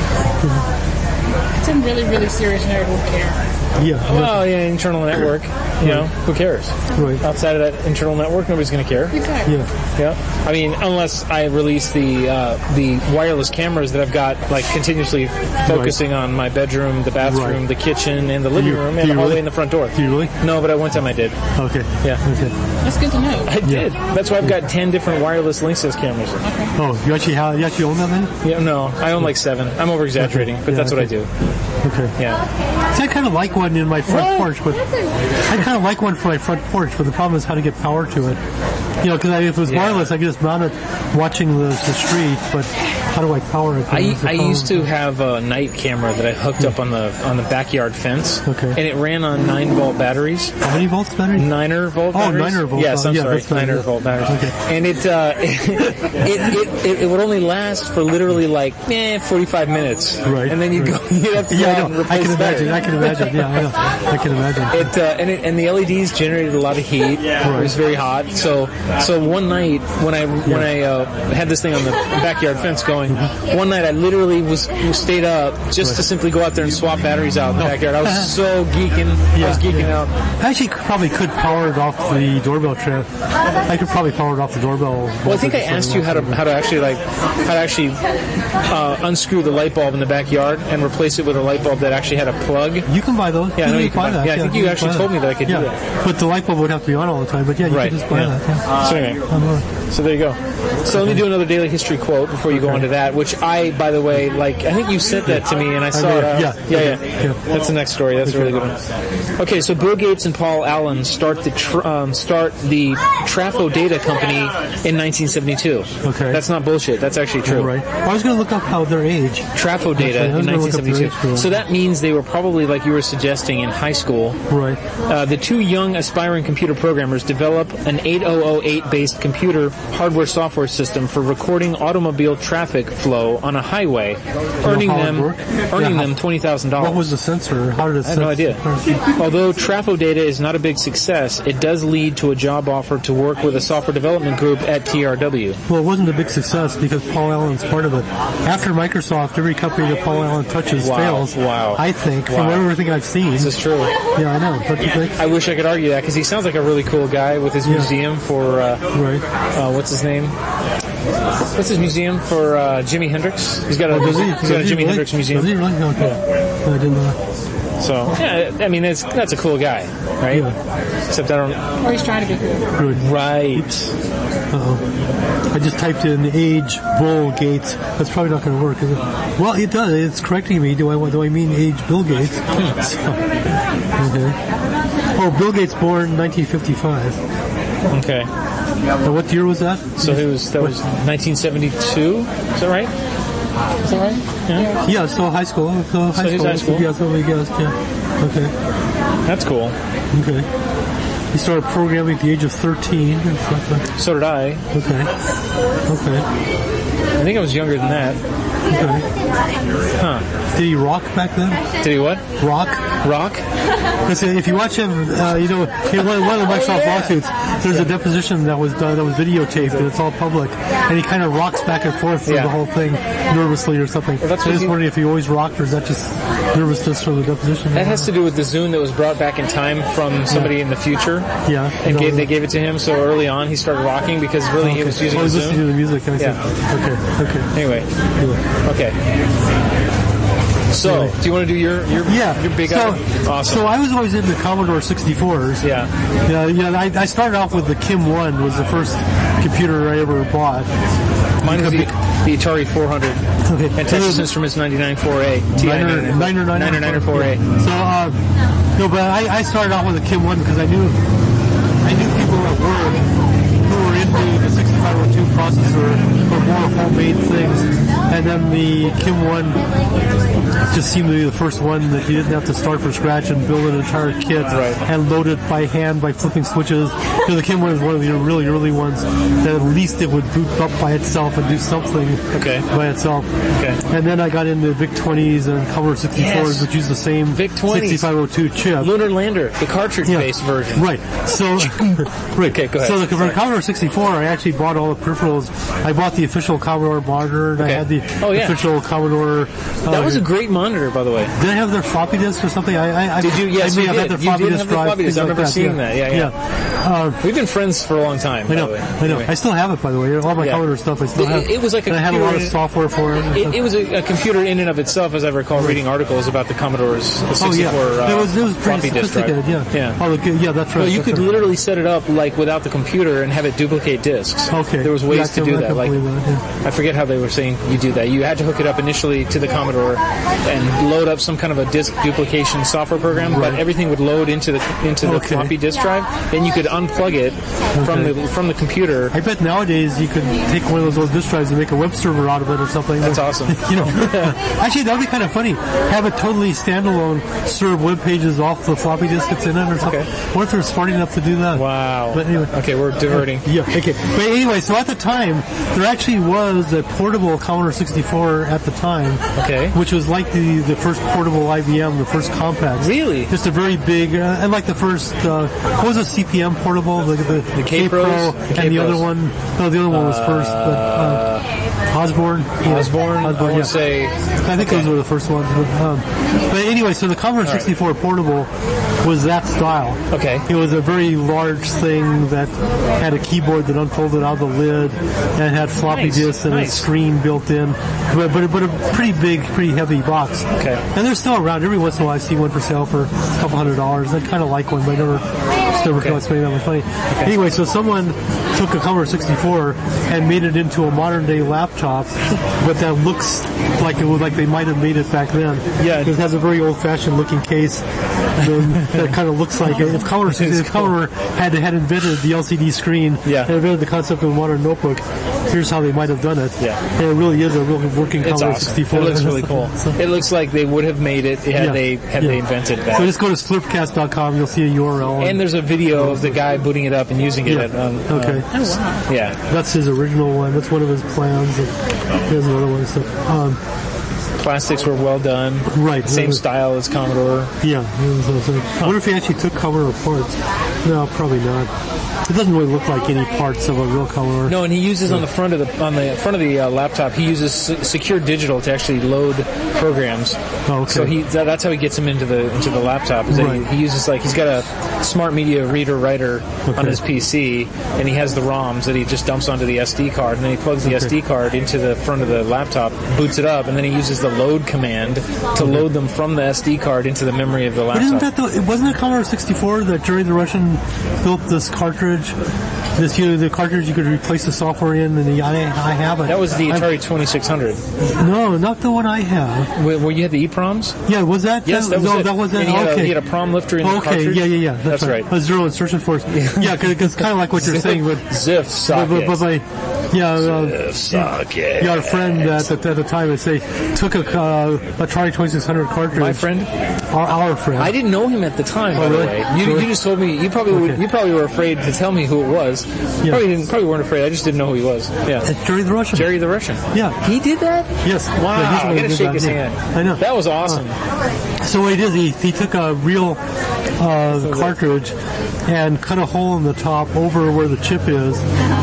Some really, really serious nerd would care. Yeah. Well, yeah, internal network. You know, who cares? Right. Outside of that internal network, nobody's going to care. Exactly. Yeah. Yeah. I mean, unless I release the uh, the wireless cameras that I've got, like continuously focusing on my bedroom, the bathroom, Right. the kitchen, and the living you- room, do and the you hallway really? and the front door. Do you really? No, but at one time I did. Okay. Yeah. Okay. That's good to know. I did. That's why I've got ten different wireless Linksys cameras. Oh, you actually have, you actually own that many? Yeah, no, I own like seven. I'm over exaggerating, but Yeah, that's what I okay. do. Okay. Yeah. See, I kind of like one in my front porch, but I kind of like one for my front porch, but the problem is how to get power to it. You know, because if it was Yeah. wireless, I could just mount it watching the, the street, but how do I power it? I, That's the I problem. used to have a night camera that I hooked up on the on the backyard fence, Okay. and it ran on nine volt batteries. How many volts battery? Niner volt Oh, batteries? niner volt. Yes, I'm Yeah, sorry. that's better, Niner yeah. volt batteries. Okay. And it, uh, it, it, it, it would only last for literally like, eh, forty-five minutes. Right, And then you'd right. go, you'd have to go Yeah, out I and know. I replace can the imagine. battery. I can imagine. Yeah, I know. I can imagine. It, uh, and, it, and the L E Ds generated a lot of heat. It was very hot. So, so one night when I when I uh, had this thing on the backyard fence going, one night I literally was, was stayed up just to simply go out there and swap batteries out in the backyard. I was so geeking. I was geeking out. I actually probably could power it off the doorbell trap. I could probably power it off the doorbell. Well, I think I asked you how to how to actually like how to actually uh, unscrew the light bulb in the backyard and replace it with a light bulb that actually had a plug. You can buy those. Yeah, I know you can buy buy- that. yeah, I think you can actually buy told me that I could do yeah. that. But the light bulb would have to be on all the time. But yeah, you Right. can just buy yeah. that. Yeah. So anyway, so there you go. So let me do another daily history quote before you go on to that, which I, by the way, like I think you sent that to me and I saw did, it. Uh, yeah. yeah, yeah, Yeah. That's the next story. That's a really good one. Okay, so Bill Gates and Paul Allen start the tr- um, start the Trafo Data Company in nineteen seventy-two. Okay. That's not bullshit. That's actually true. Right. Well, I was going to look up how their age. Trafo Data Actually, I was in gonna nineteen look up their age for seventy-two. that. So that means they were probably, like you were suggesting, in high school. Right. Uh, the two young aspiring computer programmers develop an eight thousand eight-based computer hardware-software system for recording automobile traffic flow on a highway, earning how it them worked? earning Yeah, them how- twenty thousand dollars. What was the sensor? How did it I have no idea. Although Trafo Data is not a big success, it does lead to a job offer to work with a software development group at T R W. Well, it wasn't a big success because Paul Allen's part of it. After Microsoft, every company that Paul Allen touches Wow. fails. Wow. I think, from Wow. everything I've seen. This is true. Yeah, I know. Don't you think? I wish I could argue that because he sounds like a really cool guy with his Yeah. museum for uh, Right. uh, what's his name? What's his museum for uh, Jimi Hendrix? He's got a, Does he? he's got a Does he Jimi really? Hendrix museum. Does he really? Okay. No, I didn't know that. So, yeah, I mean, it's, that's a cool guy, right? Yeah. Except I don't... Or he's trying to be cool. Good. Right. Uh-oh. I just typed in age Bill Gates. That's probably not going to work, is it? Well, it does. It's correcting me. Do I do I mean age Bill Gates? So, okay. Oh, Bill Gates born nineteen fifty-five. Okay. Now, what year was that? So it was that was nineteen seventy-two. Is that right? Is that right? Yeah. Yeah, so high school. So high So school. he's high school. Yeah, so we guessed. Yeah. Okay. That's cool. Okay. He started programming at the age of thirteen. And stuff like So did I. Okay. Okay. I think I was younger than that. Okay. Huh. Did he rock back then? Did he what? Rock? Rock? Because if you watch him, uh, you know, in one, one of the Microsoft lawsuits, there's a deposition that was done, that was videotaped, and it's all public, and he kind of rocks back and forth through Yeah. the whole thing nervously or something. Well, that's I what was he- wondering if he always rocked, or is that just nervousness from the deposition? That has to do with the Zune that was brought back in time from somebody in the future. Yeah. And No, gave, no. they gave it to him, so early on he started rocking because really he was using oh, the he was listening to Zune. the music. I see. Yeah. Okay. Okay. Anyway, Yeah. okay. So, do you want to do your your, Yeah. your big so, item? Awesome. So I was always into Commodore sixty-fours. yeah. Yeah, yeah. I, I started off with the Kim one, was the first computer I ever bought. Mine was the, the Atari four hundred Okay. and Texas Instruments ninety-nine four A. T I Niner, Niner, Niner, Niner, Niner four A. Yeah. So, uh, no, but I, I started off with the Kim one because I knew I knew people at work who were into the sixty-five oh two processor or more homemade things, and then the Kim one just seemed to be the first one that you didn't have to start from scratch and build an entire kit Right. and load it by hand by flipping switches. So the Kim one is one of the really early ones that at least it would boot up by itself and do something Okay. by itself. Okay. And then I got into VIC twenties and Commodore sixty-fours, Yes. which use the same VIC twenties. sixty-five oh two chip. Lunar Lander, the cartridge-based version. Right. So, right. Okay, go ahead. So the, for Sorry. Commodore sixty-four, I actually bought all the peripherals. I bought the official Commodore monitor, and Okay. I had the Oh, yeah. official Commodore. Uh, That was a great monitor, by the way. Did I have their floppy disk or something? I, I, I Did you? Yes, I may you have did. had their You floppy did disk have the drive, floppy disk. things I like remember seeing that. Yeah, yeah. Uh, We've been friends for a long time. I know. by the way. I know. Anyway. I still have it, by the way. All my Yeah. Commodore stuff, I still It- have. it was like a and I had a lot of computer- software for it. and It, stuff. it was a, a computer in and of itself, as I recall, reading articles about the Commodore's the Oh yeah, sixty-four uh, it was it was pretty floppy disk drive. sophisticated. Yeah. yeah. Oh, the, yeah, that's right. Well, you that's could right. literally set it up like without the computer and have it duplicate disks. Okay. There was Yeah, ways I to can- do I that. can Like believe that, yeah. I forget how they were saying you do that. You had to hook it up initially to the Commodore and load up some kind of a disk duplication software program, but Right. everything would load into the into the Okay. floppy disk drive. Then you could unplug it from Okay. the from the computer. I bet nowadays you could take one of those old disk drives and make a web server out of it or something. That's awesome. You know, actually that would be kind of funny. Have it totally standalone, serve web pages off the floppy disk that's in it or something. Okay. What if they're smart enough to do that? Wow. But anyway. Okay, we're diverting. Yeah, okay. But anyway, so at the time, there actually was a portable Commodore sixty-four at the time. Okay. Which was like the, the first portable I B M, the first compact. Really? Just a very big, uh, and like the first, uh, what was a C P M portable? The, the, The K-Pros? K-Pro, The and the K-Pros. other one, no, the other one was first, but, uh, Osborne. Yeah. Osborne, I Osborne, would yeah. say. I think those were the first ones. But, um, but anyway, so the Commodore right. sixty-four portable was that style. Okay. It was a very large thing that had a keyboard that unfolded out of the lid and had floppy Nice, disks and nice. a screen built in, but, but but a pretty big, pretty heavy box. Okay. And they're still around. Every once in a while, I see one for sale for a couple hundred dollars. I kind of like one, but I never just never Okay. felt spending that much money. Anyway, so someone took a Commodore sixty-four and made it into a modern day laptop, but that looks like it was like they might have made it back then. Yeah. It has a very old fashioned looking case um, that kind of looks like it. If Commodore, It's if Commodore had had invented the L C D screen Yeah. and invented the concept of a modern notebook, here's how they might have done it. Yeah. And it really is a real working It's Commodore awesome. sixty-four. It looks really cool. So- It looks like they would have made it had Yeah. they had Yeah. they invented that. So just go to slurpcast dot com. You'll see a U R L. And there's a video of the guy booting it up and using it. Yeah. At, um, Okay. uh, yeah. That's his original one. That's one of his plans. And he has another one. So, um, Plastics were well done. Right. Same style as Commodore. yeah. I wonder if he actually took Commodore parts. No, probably not. It doesn't really look like any parts of a real Commodore. No, and he uses on the front of the on the front of the uh, laptop. He uses se- secure digital to actually load programs. Oh, okay. So he that, that's how he gets them into the into the laptop. Is that Right. he, he uses like he's got a smart media reader writer Okay. on his P C, and he has the ROMs that he just dumps onto the S D card, and then he plugs the Okay. S D card into the front of the laptop, boots it up, and then he uses the load command to load them from the S D card into the memory of the But laptop. isn't that the, it wasn't it Commodore sixty-four that Jerry the Russian built this cartridge? This you know, the cartridge you could replace the software in, and the, I, I have it. That was the I- Atari twenty-six hundred, No, not the one I have. where, where you had the EEPROMs. Yeah, was that? Yes, that was no, it. that was it. And he had a- Okay. he had a prom lifter in the Okay, cartridge. yeah, yeah, yeah. That's, That's right. A zero insertion force. Yeah, because kind of like what you're saying. But, Ziff but, socket. but, but my, yeah, uh, socket. you got a friend at, at, at the time that say took a uh, Atari twenty-six hundred cartridge. My friend? Our, our friend. I didn't know him at the time, by Oh, the really? way. You, Really? you just told me. You probably would, Okay. you probably were afraid to tell me who it was. Yeah. Probably didn't. Probably weren't afraid. I just didn't know who he was. Yeah. It's Jerry the Russian. Jerry the Russian. Yeah. He did that? Yes. Wow. Yeah, he's the I one who gotta did shake that. his Yeah. hand. I know. That was awesome. So what he did, he, he took a real uh, cartridge and cut a hole in the top over where the chip is,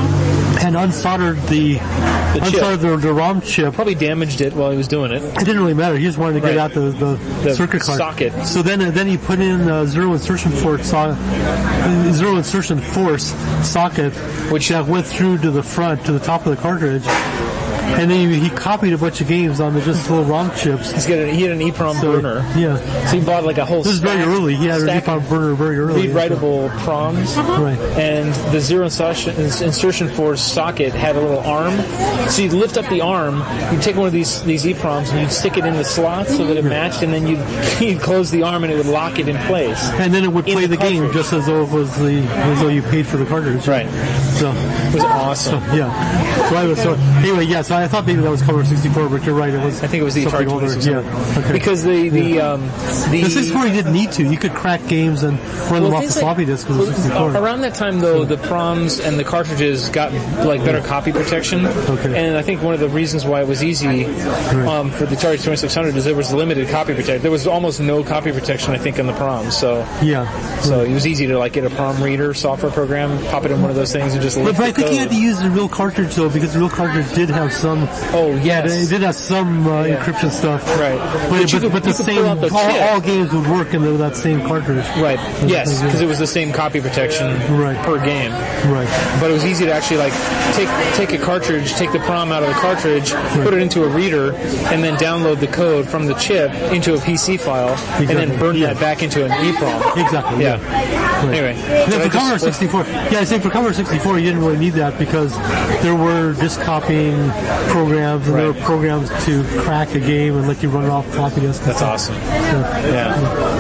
and unsoldered the, The chip. unsoldered the, the ROM chip. Probably damaged it while he was doing it. It didn't really matter. He just wanted to get Right. out the, the, The circuit card socket. So then, uh, then he put in a zero insertion force, so, uh, zero insertion force socket, which uh, went through to the front, to the top of the cartridge. And then he, he copied a bunch of games on the just little ROM chips. He's got a, he had an EEPROM So, burner. yeah. So he bought like a whole. This is very stack- early. He had a stack EEPROM burner very early. read-writable proms. Right. And the zero insertion, insertion force socket had a little arm. So you'd lift up the arm, you'd take one of these these EEPROMs and you'd stick it in the slot so that it matched, and then you'd, you'd close the arm and it would lock it in place. And then it would In play the the, game cartridge. just as though it was the as though you paid for the cartridge. Right. So It was awesome. yeah. So, I was, so anyway, yeah. So I thought maybe that was Commodore sixty-four, but you're right. It was. I think it was the something Atari older. twenty-six hundred. Yeah. Okay. Because the the um, the the sixty-four, you didn't need to. You could crack games and run them off the things like- floppy disk with the well, sixty-four. Around that time, though, the proms and the cartridges got like better copy protection. Okay. And I think one of the reasons why it was easy um, for the Atari twenty-six hundred is there was limited copy protection. There was almost no copy protection, I think, on the proms. So Yeah. so it was easy to like get a prom reader software program, pop it in one of those things, and just. But, lift but I the think you had code. to use the real cartridge though, because the real cartridge did have some. Oh yes. It did have some uh, Yeah. encryption stuff. Right. But, But you but, could- but the you could same pull out the all, chip. all games would work in the, that same cartridge. Right. Yes, because it was the same copy protection Right. per game. Right. But it was easy to actually like take take a cartridge, take the prom out of the cartridge, put it into a reader, and then download the code from the chip into a P C file, and then Exactly. burn Yeah. that back into an EEPROM. Exactly. Yeah. Right. Anyway, Yeah, did I for Commodore just- sixty-four, yeah, I think for Commodore sixty-four, you didn't really need that because there were disk copying programs, and there Right. were programs to crack a game and let you run it off floppy disk. That's awesome. So, Yeah.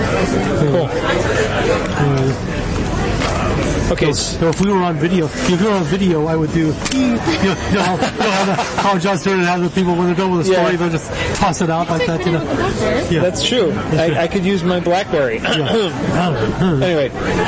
Cool. anyway. Okay. So, so if we were on video, if we were on video, I would do, you know, you know, you know how, the, how John Stewart had the people when they're done with the story, Yeah. they'll just toss it out like that, you know. Yeah. That's true. I, I could use my BlackBerry. Anyway,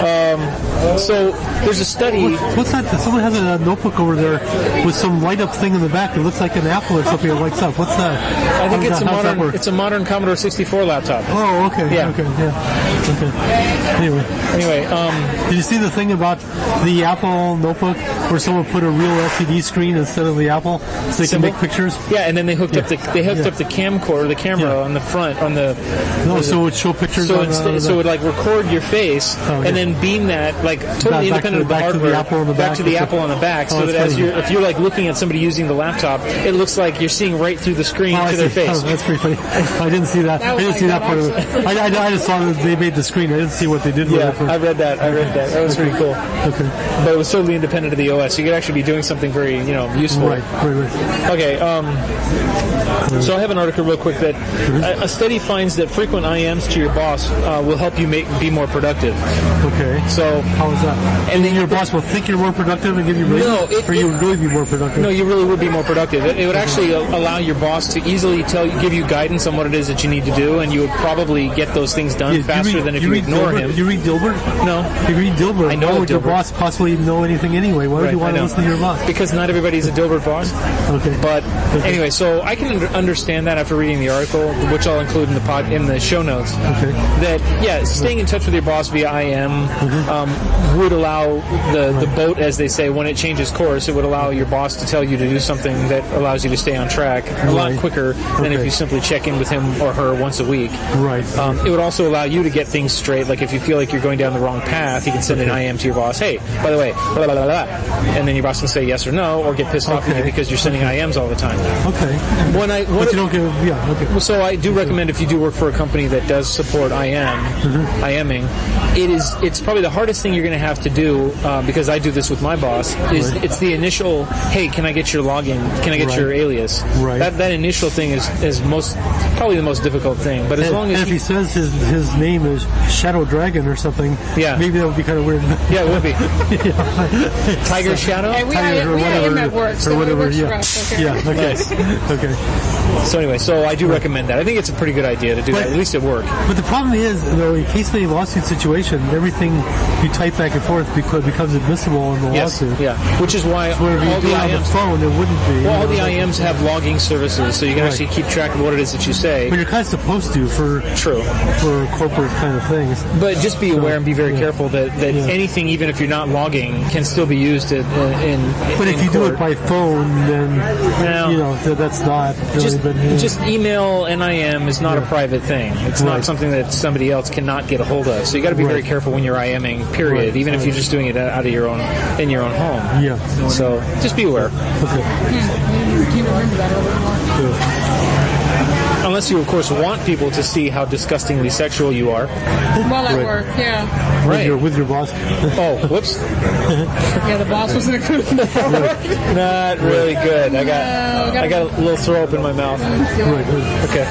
um, so there's a study. What's that? Someone has a notebook over there with some light up thing in the back. It looks like an apple or something that lights up. What's that? I think How it's does a that- how does that modern. work? It's a modern Commodore sixty-four laptop. Oh, okay. Yeah. Okay. Yeah. Okay. Anyway, Anyway, um, did you see the thing about the Apple notebook where someone put a real L C D screen instead of the Apple so they Symbol? can make pictures? yeah, and then they hooked up the they hooked Yeah. up the camcorder, the camera Yeah. on the front on the. No, so it would show pictures. So on, it's, uh, so it would like record your face Oh, yeah. and then beam that like totally Back- back independent to- of the back to the hardware Apple on the back back. to the Apple on the back, Oh, so that's that as funny. you're if you're like looking at somebody using the laptop, it looks like you're seeing right through the screen Oh, I to their see. face. Oh, that's pretty funny. I didn't see that. I was didn't like see that that part of it. I, I, I just saw that they made the screen. I didn't see what they did with Yeah, it. I read that. I read that. That was pretty cool. Okay. But it was totally independent of the O S. You could actually be doing something very, you know, useful. Right. Right. Right. Okay, um, so I have an article real quick that a, a study finds that frequent I Ms to your boss uh, will help you make be more productive. Okay. So, How is that? And And then- then your boss will think you're more productive and give you raises, No, it- or you it- would really be more productive. no, you really would be more productive. It, it would actually a- allow your boss to easily tell you, give you guidance on what it is that you need to do, and you would probably get those things done Yeah, faster read, than if you, read ignore Dilbert? him. You read Dilbert? No. You read Dilbert? I know Oh, would your Dilbert. boss possibly know anything anyway? Why would Right, you want I to know. listen to your boss? Because not everybody's a Dilbert boss. Okay. But anyway, so I can under- understand that after reading the article, which I'll include in the pod in the show notes. Okay. That yeah, staying in touch with your boss via I M Mm-hmm. um, would allow the the boat, as they say, when it changes course, it would allow your boss to tell you to do something that allows you to stay on track a lot Right. quicker than if Okay. you simply check in with him or her once a week. Right. Um, it would also allow you to get things straight. Like if you feel like you're going down the wrong path, you can send an I M to your boss. Hey, by the way, blah, blah, blah, blah. And then your boss can say yes or no, or get pissed off at you Okay. because you're sending I Ms all the time. Okay. When I when But you don't give. Yeah. Okay. so I do recommend if you do work for a company that does support I M, Mm-hmm. IMing, it is it's probably the hardest thing you're going to have to do uh, because I do this with my boss. Is Right. it's the initial, hey, can I get your login? Can I get Right. your alias? Right. That that initial thing is is most probably the most difficult thing. But as And, long as and if you- he says his his name is Shadow Dragon or something, Yeah. maybe that would be kind of weird. yeah, it would be Tiger Shadow. Hey, we Tiger are, or we are whatever, in at work, so or whatever. it works Yeah. for us. Okay. Yeah. Okay. Yes. Okay. So anyway, so I do recommend that. I think it's a pretty good idea to do But- that, at least at work. But the problem is, though, in case of a lawsuit situation, everything you type back and forth beca- becomes admissible in the Yes, lawsuit. yeah. Which is why So whatever you all do the on I the Ms, phone, it wouldn't be. well, all you know, the I like- Ms have logging services, so you can Right. actually keep track of what it is that you say. But you're kind of supposed to for True. for corporate kind of things. But just be aware and be very Yeah. careful that, that Yeah. anything, even if you're not logging, can still be used in. in But in if you do court. it by phone, then Well, you know that, that's not really just, been. Yeah. just email N I M is not a Yeah. private thing. It's Right. not something that somebody else cannot get a hold of. So you got to be very Right. careful when you're IMing. Period. Right. Even if you're just doing it out of your own in your own home. Yeah. So just be aware. Okay. You remember that a little more. Unless you, of course, want people to see how disgustingly sexual you are. Well, at Right. work, yeah. With Right. your with your boss. Oh, whoops. Yeah, the boss wasn't included. Not really good. I got No, gotta- I got a little throw up in my mouth. Right. Okay.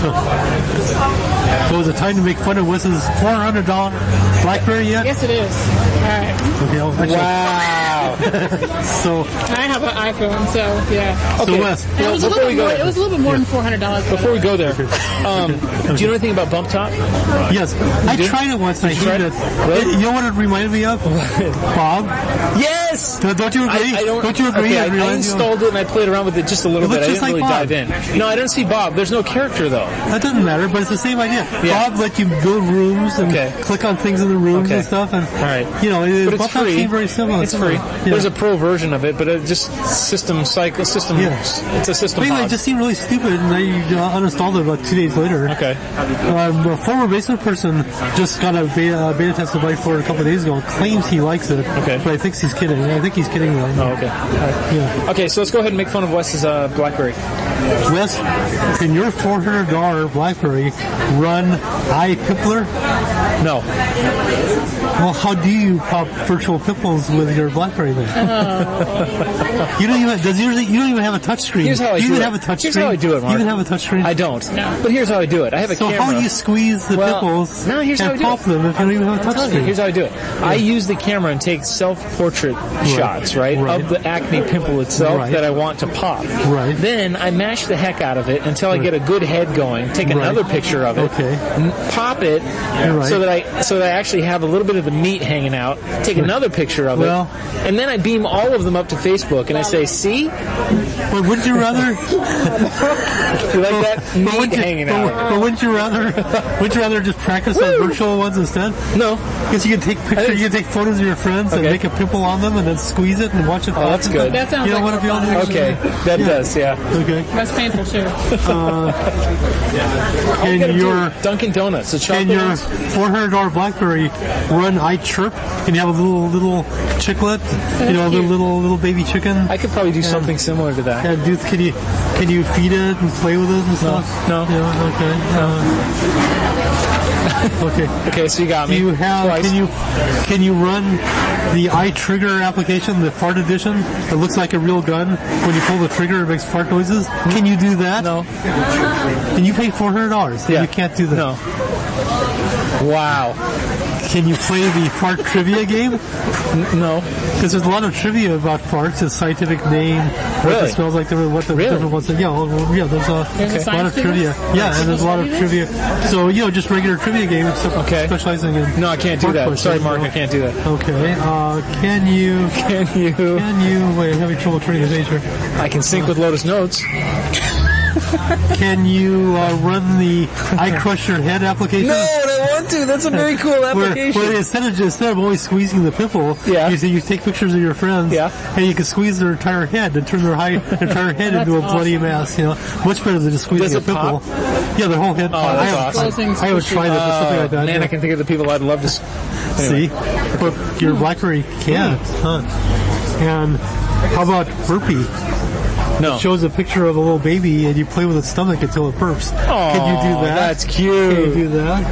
So is it time to make fun of Wes's four hundred dollar BlackBerry yet? Yes, it is. All right. Okay. I'll- Actually, Wow. So I have an iPhone, so yeah. so Okay. Wes. It was, a before little we bit go- more, it was a little bit more than four hundred dollars. Before we go there, um, do you know anything about Bump Top? Yes, I did? tried it once. and I Did you hated try it. it? Really? You know what it reminded me of? Bob. Yes. Don't don't you agree? I, I don't, you agree? Okay, It I, I reminds you of- installed it and I played around with it just a little It bit. looks I just didn't like really Bob. dive in. No, I don't see Bob. There's no character though. That doesn't matter, but it's the same idea. Yeah. Bob let you build rooms and Okay. click on things in the rooms Okay. and stuff, and All right. you know, it, But it's Bump Top free. seemed very similar. It's free. Yeah. There's a pro version of it, but it just system cycle system. Yeah. It's a system. But anyway, mod. it just seemed really stupid, and I uh, uninstalled it about two days later. Okay. Um, a former basement person just got a beta, uh, beta test device for it a couple of days ago and claims he likes it. Okay. But I think he's kidding. I think he's kidding though. Oh, okay. Yeah. Okay, so let's go ahead and make fun of Wes's uh, BlackBerry. Wes, can your four hundred dollar BlackBerry run iPimpler? No. Well, how do you pop virtual pimples with your BlackBerry then? you don't even does yours, you don't even have a touch screen. Here's how I you do even it. have a touch Here's screen. how I do it, Mark. You even have a touch screen. I don't. But here's how I do it. I have a So camera. how do you squeeze the Well, pimples no, here's how I and do pop it. them if you don't even have a I'm touch telling you, screen? here's how I do it. I use the camera and take self-portrait shots, right, Right. of the acne pimple itself Right. that I want to pop. Right. Then I mash the heck out of it until I get a good head going. Take Right. another picture of it. Okay. n- Pop it Right. so that I so that I actually have a little bit of the meat hanging out. Take another picture of Well- it, and then I beam all of them up to Facebook and I say, "See, But wouldn't you rather? you like that but meat wouldn't you, hanging but, out?" but wouldn't you rather? Wouldn't you rather just practice on virtual ones instead? No. Because you can take pictures, think- you can take photos of your friends and Okay. make a pimple on them, and then squeeze it and watch it. Oh, pop. that's good. That sounds You don't like want to be on fun. the Okay, that Yeah. does, yeah. Okay. That's painful too. You And gotta do your Dunkin' Donuts, the chocolate and your ones. four hundred dollar BlackBerry run iChirp? Can you have a little little chicklet? You know, a little little little baby chicken. I could probably do something similar to that. And do can you can you feed it and play with it and stuff? No. Yeah, okay. Uh, okay. Okay, so you got Do me. you have? Twice. Can you can you run the iTrigger application, the fart edition? It looks like a real gun. When you pull the trigger, it makes fart noises. Can you do that? No. And you pay four hundred dollars. Yeah. You can't do that. No. Wow. Can you play the fart trivia game? N- no. Because there's a lot of trivia about farts, its scientific name, what Really? it smells like, different- what the Really? different ones. Yeah, well, well, yeah. There's a, There's a a lot science of to trivia. this? Yeah, and there's a lot of Science trivia. So you know, just regular trivia. trivia game Okay. specializing in. No, I can't do Mark that. questions, Sorry, Mark, so- I can't do that. Okay. Uh, can you? Can you? Can you? Wait, I'm having trouble turning the page here. I can sync with Lotus Notes. Can you uh, run the I Crush Your Head application? No, I don't want to. That's a very cool Where, application. where instead of just, instead of always squeezing the pimple, Yeah. you, see, you take pictures of your friends, Yeah. and you can squeeze their entire head and turn their high, entire head into a bloody mass. You know, much better than just squeezing Does a it pimple. pop? Yeah, their whole head. Oh, I that's haven't- awesome. I haven't tried it, but something like that. Uh, man, yeah. I can think of the people I'd love to. s- Anyway. See, but your BlackBerry can't. Huh? And how about burpee? No. Shows a picture of a little baby, and you play with its stomach until it burps. Can you do Aw, that? That's Can you cute. do that?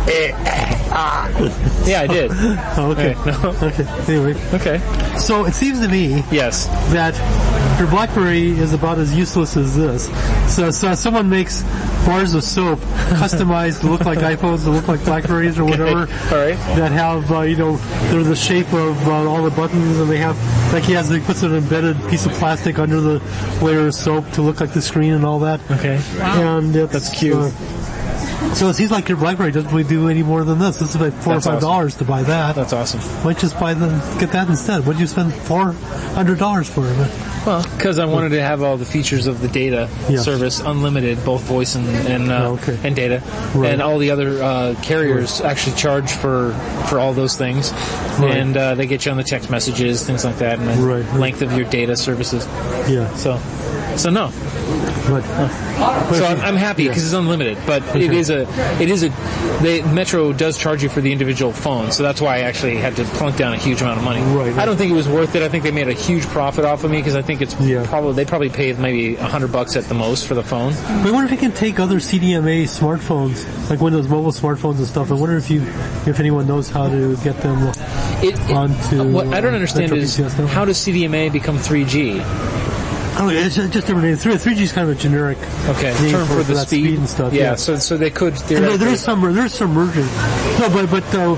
Yeah, I did. Oh, okay. Hey, no. Okay. Anyway, Okay. so it seems to me Yes. that your BlackBerry is about as useless as this. So, so someone makes bars of soap customized to look like iPhones, to look like BlackBerries or whatever. All right. That have, uh, you know, they're the shape of uh, all the buttons, and they have, like he has, he puts an embedded piece of plastic under the layer of soap to look like the screen and all that. Okay. And it's, That's cute. Uh, so it seems like your BlackBerry doesn't really do any more than this. This is like four That's or five awesome. dollars to buy that. That's awesome. Why don't you just buy the get that instead? What'd you spend four hundred dollars for it? Well, because I wanted to have all the features of the data Yeah. service unlimited, both voice and and, uh, Oh, okay. and data, Right. and all the other uh, carriers actually charge for for all those things, Right. and uh, they get you on the text messages, things like that, and the Right, right. length of your data services. Yeah, So, so no. but, but So I'm, I'm happy because it's unlimited, but it is a, it is a, the Metro does charge you for the individual phone, so that's why I actually had to plunk down a huge amount of money. Right. I don't think it was worth it. I think they made a huge profit off of me because I think it's Yeah. probably they probably paid maybe a hundred bucks at the most for the phone. But I wonder if you can take other C D M A smartphones, like Windows Mobile smartphones and stuff. I wonder if you, if anyone knows how to get them. It, it, Onto, what I don't uh, understand Metro is P C S now. how does C D M A become three G? Oh, it's just just different names. Three G is kind of a generic Okay, name term for, the that speed. and stuff. Yeah, so so they could And there, theoretically. there's some there's some merging. No, but but uh,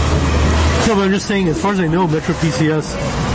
so I'm just saying, as far as I know, Metro P C S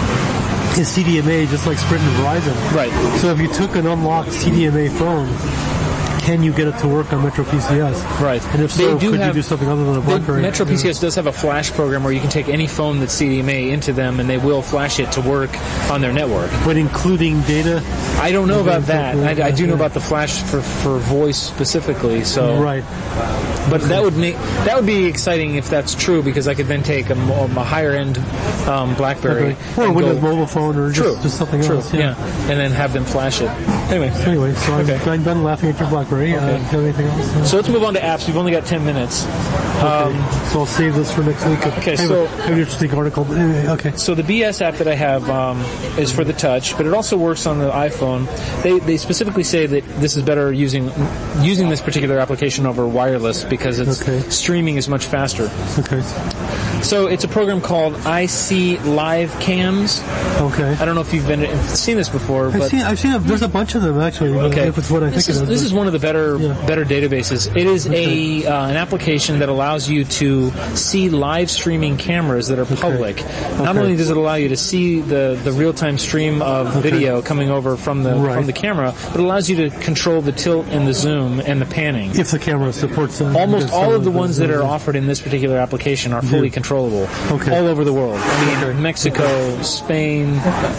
is C D M A, just like Sprint and Verizon. Right. So if you took an unlocked C D M A phone, can you get it to work on Metro P C S? Right. And if They so, do could have- you do something other than a The BlackBerry? Metro P C S does have a flash program where you can take any phone that's C D M A into them and they will flash it to work on their network. But including data? I don't know about that. Okay, I, I do know okay. about the flash for, for voice specifically. So, Right. but that would make that would be exciting if that's true because I could then take a, mo- a higher end um, BlackBerry Okay. Or a and Windows go, mobile phone or True. just, just something True. else. Yeah. and then have them flash it. Anyway, Anyway, so I'm, Okay. I'm done laughing at your BlackBerry. Uh, do Okay. you have anything else? so let's move on to apps. We've only got ten minutes. Okay. so I'll save this for next week. Okay, I have, so- a, I have an interesting article. But anyway, okay. So the B S app that I have um, is for the touch, but it also works on the iPhone. They they specifically say that this is better using using this particular application over wireless because it's Okay. streaming is much faster. Okay. So it's a program called I C Live Cams. Okay. I don't know if you've been seen this before, I've but seen, I've seen, a, there's a bunch of them actually. okay, If it's what I think this it is, is. this but- is one of the better Yeah. better databases. It is a uh, an application that allows you to see live streaming cameras that are public. Not Okay. only does it allow you to see the, the real time stream of Okay. video coming over from the Right. from the camera, but it allows you to control the tilt and the zoom and the panning. if the camera supports them. Almost Because all some of the ones that are them- offered in this particular application are fully Yeah. controllable Okay. all over the world. I mean, Okay. Mexico, Spain.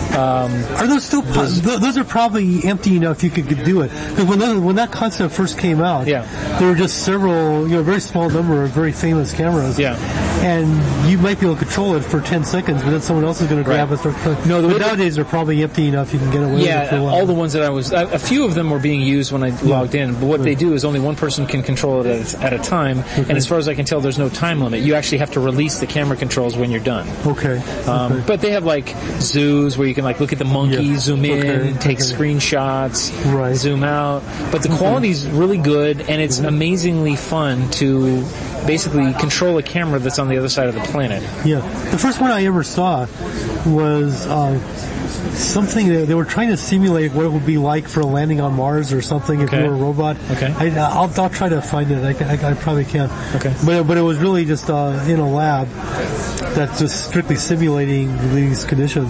Are those still? Po- th- those are probably empty enough you could, could do it. Because when those, when that concept first came out, Yeah. there were just several, you know, a very small number of very famous cameras. Yeah. And you might be able to control it for ten seconds, but then someone else is going to grab Right. it. and Start, No, the but way that- nowadays they're probably empty enough you can get away with it for a Yeah, while. all the ones that I was, a a few of them were being used when I logged in, but what they do is only one person can control it at, at a time, and as far as I can tell, there's no time limit. You actually have to release the camera controls when you're done. Okay. Um, okay. But they have like zoos where you can like look at the monkey, Yeah. zoom in, Okay, take okay. screenshots, Right. zoom out. But the quality's really good, and it's amazingly fun to basically control a camera that's on the other side of the planet. Yeah, the first one I ever saw was uh, something that they were trying to simulate what it would be like for landing on Mars or something if Okay. you were a robot. Okay. I, I'll, I'll try to find it. I, I, I probably can. Okay. But but it was really just uh, in a lab that's just strictly simulating these conditions.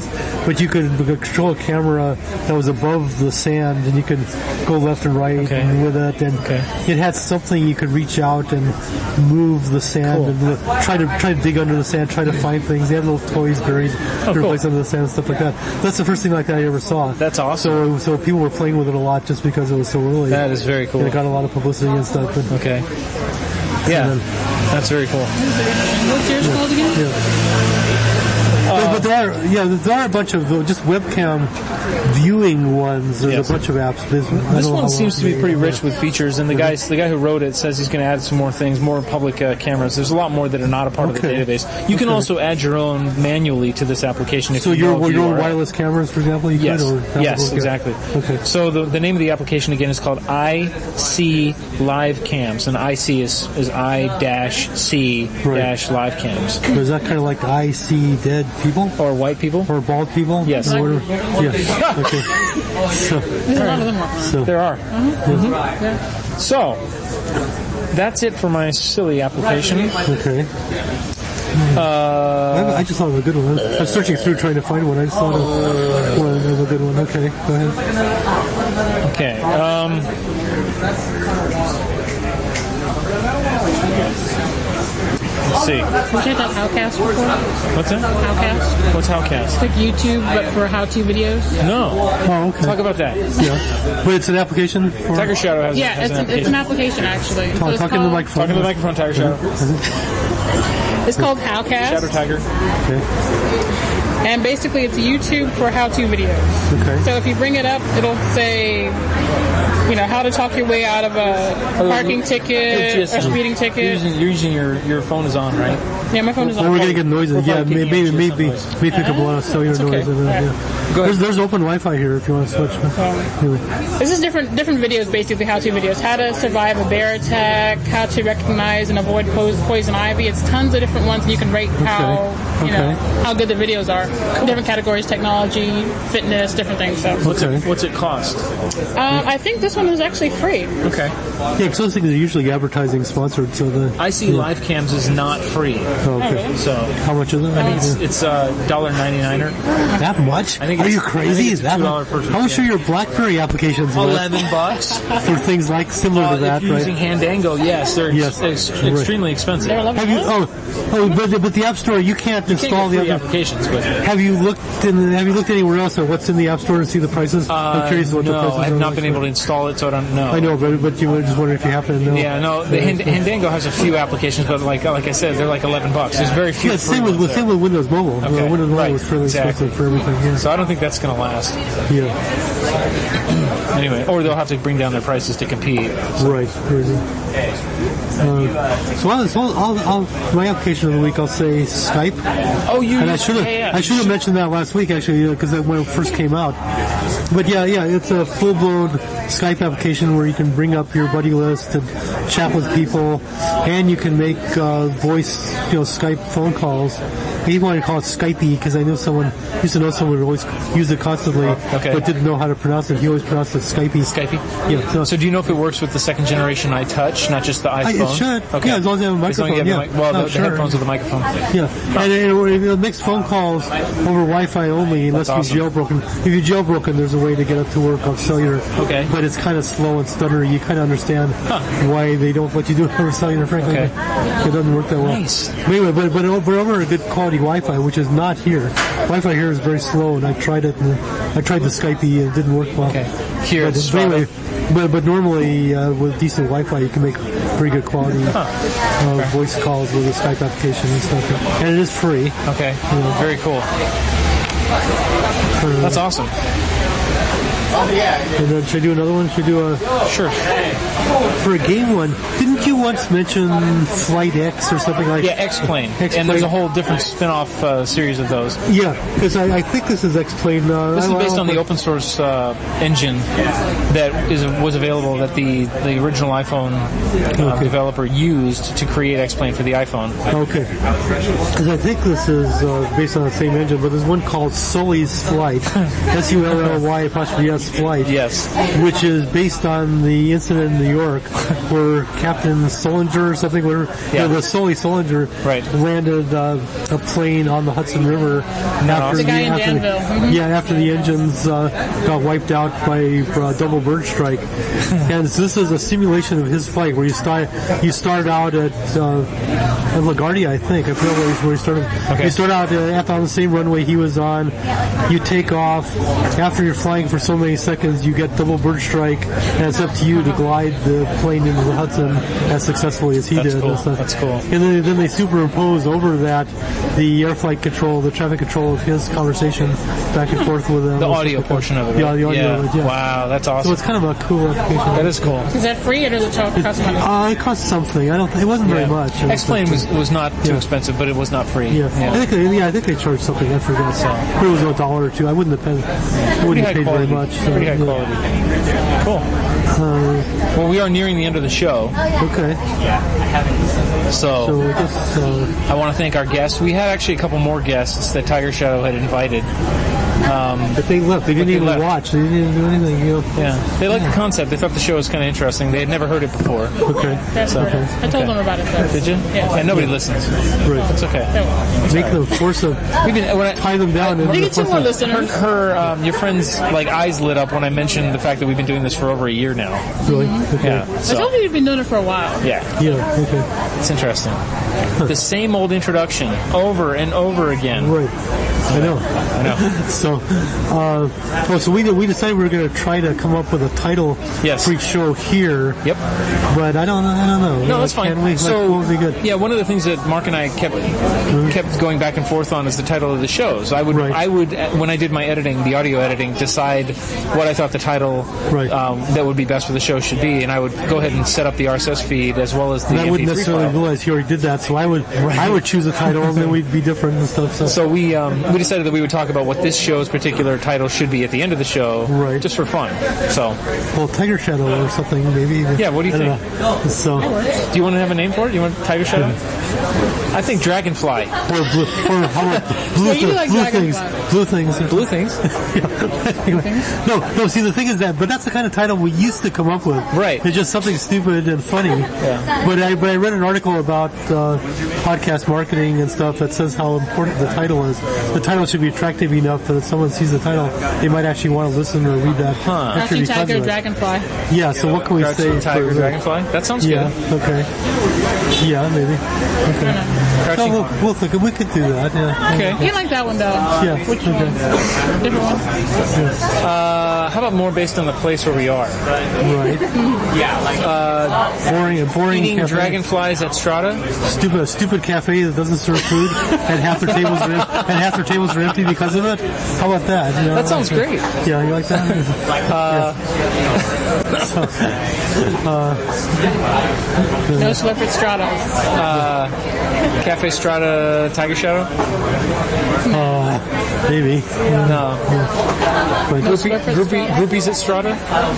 but you could control a camera that was above the sand, and you could go left and right Okay. and with it, and Okay. it had something you could reach out and move the sand Cool. and look, try to try to dig under the sand, try to find things. They had little toys buried Oh, different cool. places under the sand and stuff like that. That's the first thing like that I ever saw. That's awesome. So so people were playing with it a lot just because it was so early. That is very cool. And it got a lot of publicity and stuff. But, Okay. Yeah, that's very cool. What's yours called again? yeah. but, but there are yeah there are a bunch of uh, just webcam viewing ones. There's Yes. a bunch of apps. There's, I don't This know one how seems long to be they- pretty yeah. rich with features, and the guy, the guy who wrote it says he's going to add some more things, more public uh, cameras. There's a lot more that are not a part Okay. of the database. You can Okay. also add your own manually to this application if So you your know the your U R L. wireless cameras, for example, you Yes, could. Or yes, okay. exactly. Okay. So the the name of the application again is called I C Live Cams, and I C is is I dash C dash Live Cams. So is that kind of like I see dead people Or white people? or bald people? Yes. Or whatever? Yeah. Okay. So, There's a lot of them working on. so There are. Mm-hmm. Yeah. So that's it for my silly application. okay. Uh, I, I just thought of a good one. I was searching through trying to find one. I just thought of, one of a good one. Okay, go ahead. Okay. Um, let's see. Did you check out Howcast before? What's that? Howcast? What's Howcast? It's like YouTube, but for how-to videos. No. Oh, okay. Talk about that. Yeah, but it's an application. For, Tiger Shadow has, Yeah, has it's an an, it's an application. application, actually. Talk, it's talk into the called- microphone. Talking to the microphone, Tiger Shadow. It's called Howcast. Shadow Tiger. Okay. And basically, it's YouTube for how-to videos. Okay. So if you bring it up, it'll say, you know, how to talk your way out of a parking ticket, Just- a speeding You're ticket. using, you're using your, your phone is on, right? Yeah, my phone is Well, on. we're gonna get noises. We're Yeah, probably maybe kicking maybe into maybe, some maybe pick up a lot of cellular okay. noise. And, uh, Yeah. yeah. Go ahead. There's, there's open Wi-Fi here if you want to switch. Anyway. This is different different videos, basically how-to videos. How to survive a bear attack, how to recognize and avoid po- poison ivy. It's tons of different ones, and you can rate how you know Okay. how good the videos are. Different categories: technology, fitness, different things. So, What's Okay. it What's it cost? um, I think this one is actually free. Okay. Yeah, because those things are usually advertising sponsored. So the I C Live Cams is not free. oh, okay. So How much is it? I think it's it's uh, one dollar ninety-nine. That much? I think Are it's- you I crazy? think Is it's that two dollar much? purchase, How much yeah. are your BlackBerry applications worth Eleven bucks. for things like similar Uh, to that, if you're right? using Handango, yes, they're Yes. ex- Right. extremely expensive. They're eleven Have you? dollars. Oh, oh, but but the App Store you can't You can't install get the free other. applications, but Have you looked in? Have you looked anywhere else or what's in the App Store to see the prices? I'm curious what the no, prices I have are not like. been able to install it, so I don't know. I know, but but you were just wondering if you happen to know. Yeah, no, the Hand- Handango has a few applications, but like like I said, they're like eleven bucks. There's very few. Yeah, free same with, ones with there. same with Windows Mobile. Uh, Okay, Windows Mobile right, was fairly exactly. expensive for everything. Yeah. So I don't think that's going to last. yeah. Anyway, or they'll have to bring down their prices to compete. Right. Crazy. Uh, so, I'll, so I'll, I'll, my application of the week, I'll say Skype. Oh, you? And I should have, yeah, yeah. I should have mentioned that last week actually, because that when it first came out. But yeah, yeah, it's a full-blown Skype application where you can bring up your buddy list and chat with people, and you can make uh, voice, you know, Skype phone calls. I even want to call it Skypey because I know someone used to know someone who always used it constantly, Okay. but didn't know how to pronounce it. He always pronounced it Skypey. Skypey. Yeah. So, So do you know if it works with the second generation iTouch, not just the I- iPhone? it should. Okay. Yeah, as long as you have a As long as you microphone, have the yeah. mic- well, Oh, the, sure. the headphones with the microphone. yeah, and it, it makes phone calls over Wi-Fi only unless That's you're jailbroken. If you're jailbroken, there's a way to get it to work on cellular. Okay. But it's kind of slow and stuttery. You kind of understand why they don't let you do it over cellular, frankly. Okay. It doesn't work that well. Nice. But anyway, but, but over, over a good quality Wi-Fi, which is not here. Wi-Fi here is very slow, and I tried it, and I tried the Skypey, and it didn't work well. Okay. Here But, it's but anyway, but, but normally uh, with decent Wi-Fi, you can make pretty good quality uh, voice calls with the Skype application and stuff. And it is free. Okay. Very cool. That's awesome. And then should I do another one? Should I do a Sure. for a game one? Didn't you once mention Flight X or something like? Yeah, X-Plane. X-Plane. And there's a whole different spin-off uh, series of those. Yeah, because I, I think this is X-Plane. Uh, This is I- based I- on the open source uh, engine that is was available that the, the original iPhone uh, Okay. developer used to create X-Plane for the iPhone. Okay. Because I think this is uh, based on the same engine, but there's one called Sully's Flight. S U L L Y apostrophe S infamous flight. Yes. Which is based on the incident in New York where Captain Solinger or something, where Yeah. you know, the Sully Solinger Right. landed uh, a plane on the Hudson River after The guy in after Danville. Mhm. yeah, after the engines uh, got wiped out by uh, double bird strike. And so this is a simulation of his flight where you start you start out at, uh, at LaGuardia, I think. I forget where he- where he started. Okay. You start out uh, on the same runway he was on. You take off. After you're flying for so many seconds, you get double bird strike, and it's up to you to glide the plane into the Hudson as successfully as he That's did. cool. And stuff. That's cool. And then, then they superimpose over that the air flight control, the traffic control of his conversation back and forth with them. The audio portion of it. Yeah, right? the audio Yeah. of it, yeah. Wow, that's awesome. So it's kind of a cool application. That is cool. Is that free or does it cost money? Uh, it cost something. I don't. Th- it wasn't very Yeah. much. It was X-Plane was was not too Yeah. expensive, but it was not free. Yeah. I think they, yeah, I think they charged something. I forgot. So it was a dollar or two. I wouldn't have paid. I Pretty wouldn't high have paid quality. very much. So, Pretty high yeah. quality. Cool. Uh, Well, we are nearing the end of the show, okay. so So I guess. Uh, I want to thank our guests. We had actually a couple more guests that Tiger Shadow had invited. but they left. They didn't they even left. watch. They didn't even do anything. You know. Yeah, they liked the concept. They thought the show was kind of interesting. They had never heard it before. Okay. That's So- great. I told them about it though. Did you? Yeah. And nobody listens. Right. It's okay. Make them force them. We've been, when I, Tie them down. and They get two force more them- listeners. her, um, your friend's like eyes lit up when I mentioned the fact that we've been doing this for over a year now. Really? Okay. Yeah. I So told you you've been doing it for a while. yeah, Yeah. Okay. it's interesting. The same old introduction over and over again. Right. I know. I know. So, uh, oh, so we we decided we were going to try to come up with a title Yes. for each show here. Yep. But I don't know. I don't know. No, that's fine. Can we? Like, so, what would be good? yeah, one of the things that Mark and I kept kept going back and forth on is the title of the shows. I would, Right. I would, uh, when I did my editing, the audio editing, decide what I thought the title Right. um, that would be best for the show should be, and I would go ahead and set up the R S S feed as well as the And I M P wouldn't three necessarily file. realize he already did that, so I would I would choose a title, and then we'd be different and stuff. So, So we um, we decided that we would talk about what this show's particular title should be at the end of the show, Right. just for fun. So, well, Tiger Shadow or something, maybe. Yeah, what do you I don't think? know. So, do you want to have a name for it? You want Tiger Shadow? I think Dragonfly. or blue, or how about blue, Well, you thi- like blue Dragonfly. things, blue things, Blue things. Anyway, no, no. See, the thing is that, but that's the kind of title we used to come up with. Right. It's just something stupid and funny. Yeah. But I, but I read an article about uh, podcast marketing and stuff that says how important the title is. The title should be attractive enough that if someone sees the title, they might actually want to listen or read that. Huh. picture Crouching because Tiger, of it. Dragonfly. Yeah. So what can we Crouching say? Tiger, for, Dragonfly. That sounds Yeah. good. Okay. Yeah. Maybe. Okay. No, Crouching. we'll, we'll think. We could do that. Yeah. Okay. You like that one though? Yeah. Which okay. one? Different one. Uh, how about more based on the place where we are? Right. Uh, Boring. Boring. eating cafe. dragonflies at Strata. Stupid, a stupid cafe that doesn't serve food, and half their tables are and half their tables are empty because of it. How about that? You know, That sounds great. Yeah, you like that? Uh, So, uh, No Slippery Strata. uh, Cafe Strata, Tiger Shadow. uh, maybe. No. But, Groupie, groupie, groupies at Strata.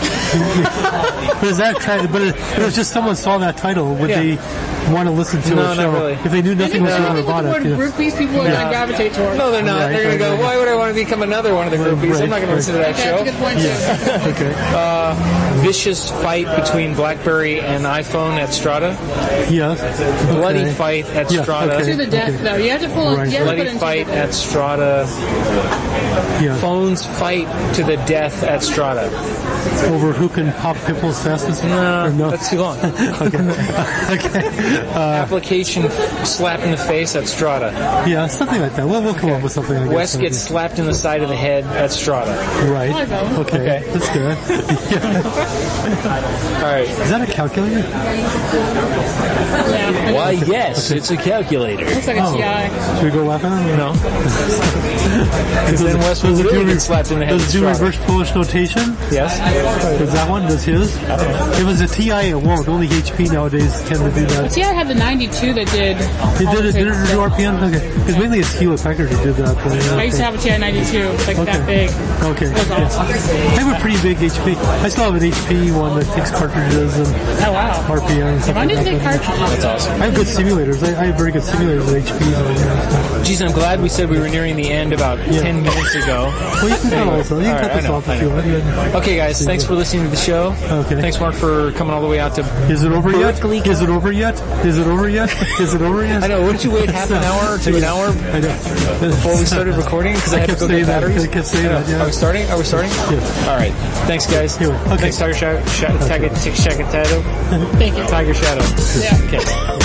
but is that tra- but if it was just someone saw that title, would Yeah. they want to listen to No, a not show really. if they knew nothing I think whatsoever with about the it? word You know? groupies, people are going to gravitate towards. No, they're not. Right, they're going to right, go, right. why would I want to become another one of the groupies? Right, I'm not going to right. listen to that That's a show. good point too. Okay. Uh, vicious fight between BlackBerry and iPhone at Strata. Yes. Bloody Okay. fight at Yeah, Strata. okay. To the death Okay. though. You have to pull. Right. You have to put Bloody in fight at Strata. Yeah. Phones fight to the death at Strata. Over who can pop pimples fastest? No, Or no? that's too long. okay. Okay. Uh, Application slap in the face at Strata. yeah, something like that. We'll, we'll come up with something. I guess. West gets slapped in the side of the head at Strata. Right. I know. Okay. Okay. That's good. Yeah. All right. Is that a calculator? Yeah. Why, yes, it's a calculator. Looks like a Oh. T I. Should we go laugh at it? No. Because then West will Does it really do, get slapped in the head does at it do Strata. reverse Polish notation? Yes. Does that one? Does his? If it was a T I, it won't. Only H P nowadays tend to do that. T I had the ninety-two that did. It did it, did it do R P M? Okay. Because mainly it's Hewlett Packard that did that. But, yeah, I used to okay. have a T I ninety-two. too, like Okay. that big. Okay. It was Yeah. awesome. I have a pretty big H P. I still have an H P one that takes cartridges and Oh wow. R P M and stuff Mine like didn't that. take cartridges. That's awesome. I have good simulators. I, I have very good simulators with H Ps over here. Geez, I'm glad we said we were nearing the end about Yeah. ten minutes ago. Well, you can cut also. You All can right, cut this I know, off I if you know. want. Yeah. Okay, guys, thanks for listening to the show. Okay. Thanks, Mark, for coming all the way out to. Is it over yet? Berkeley. Is it over yet? Is it over yet? Is it over yet? I know. What did you wait half an hour to an hour I know. before we started recording? Because I, I had to kept go saying get that. batteries. I kept saying I know. that, yeah. Are we starting? Are we starting? Yeah. All right. Thanks, guys. Anyway, okay. Thanks, Tiger Shadow. Tiger Shadow. Thank you. Tiger Shadow. Yeah. Okay.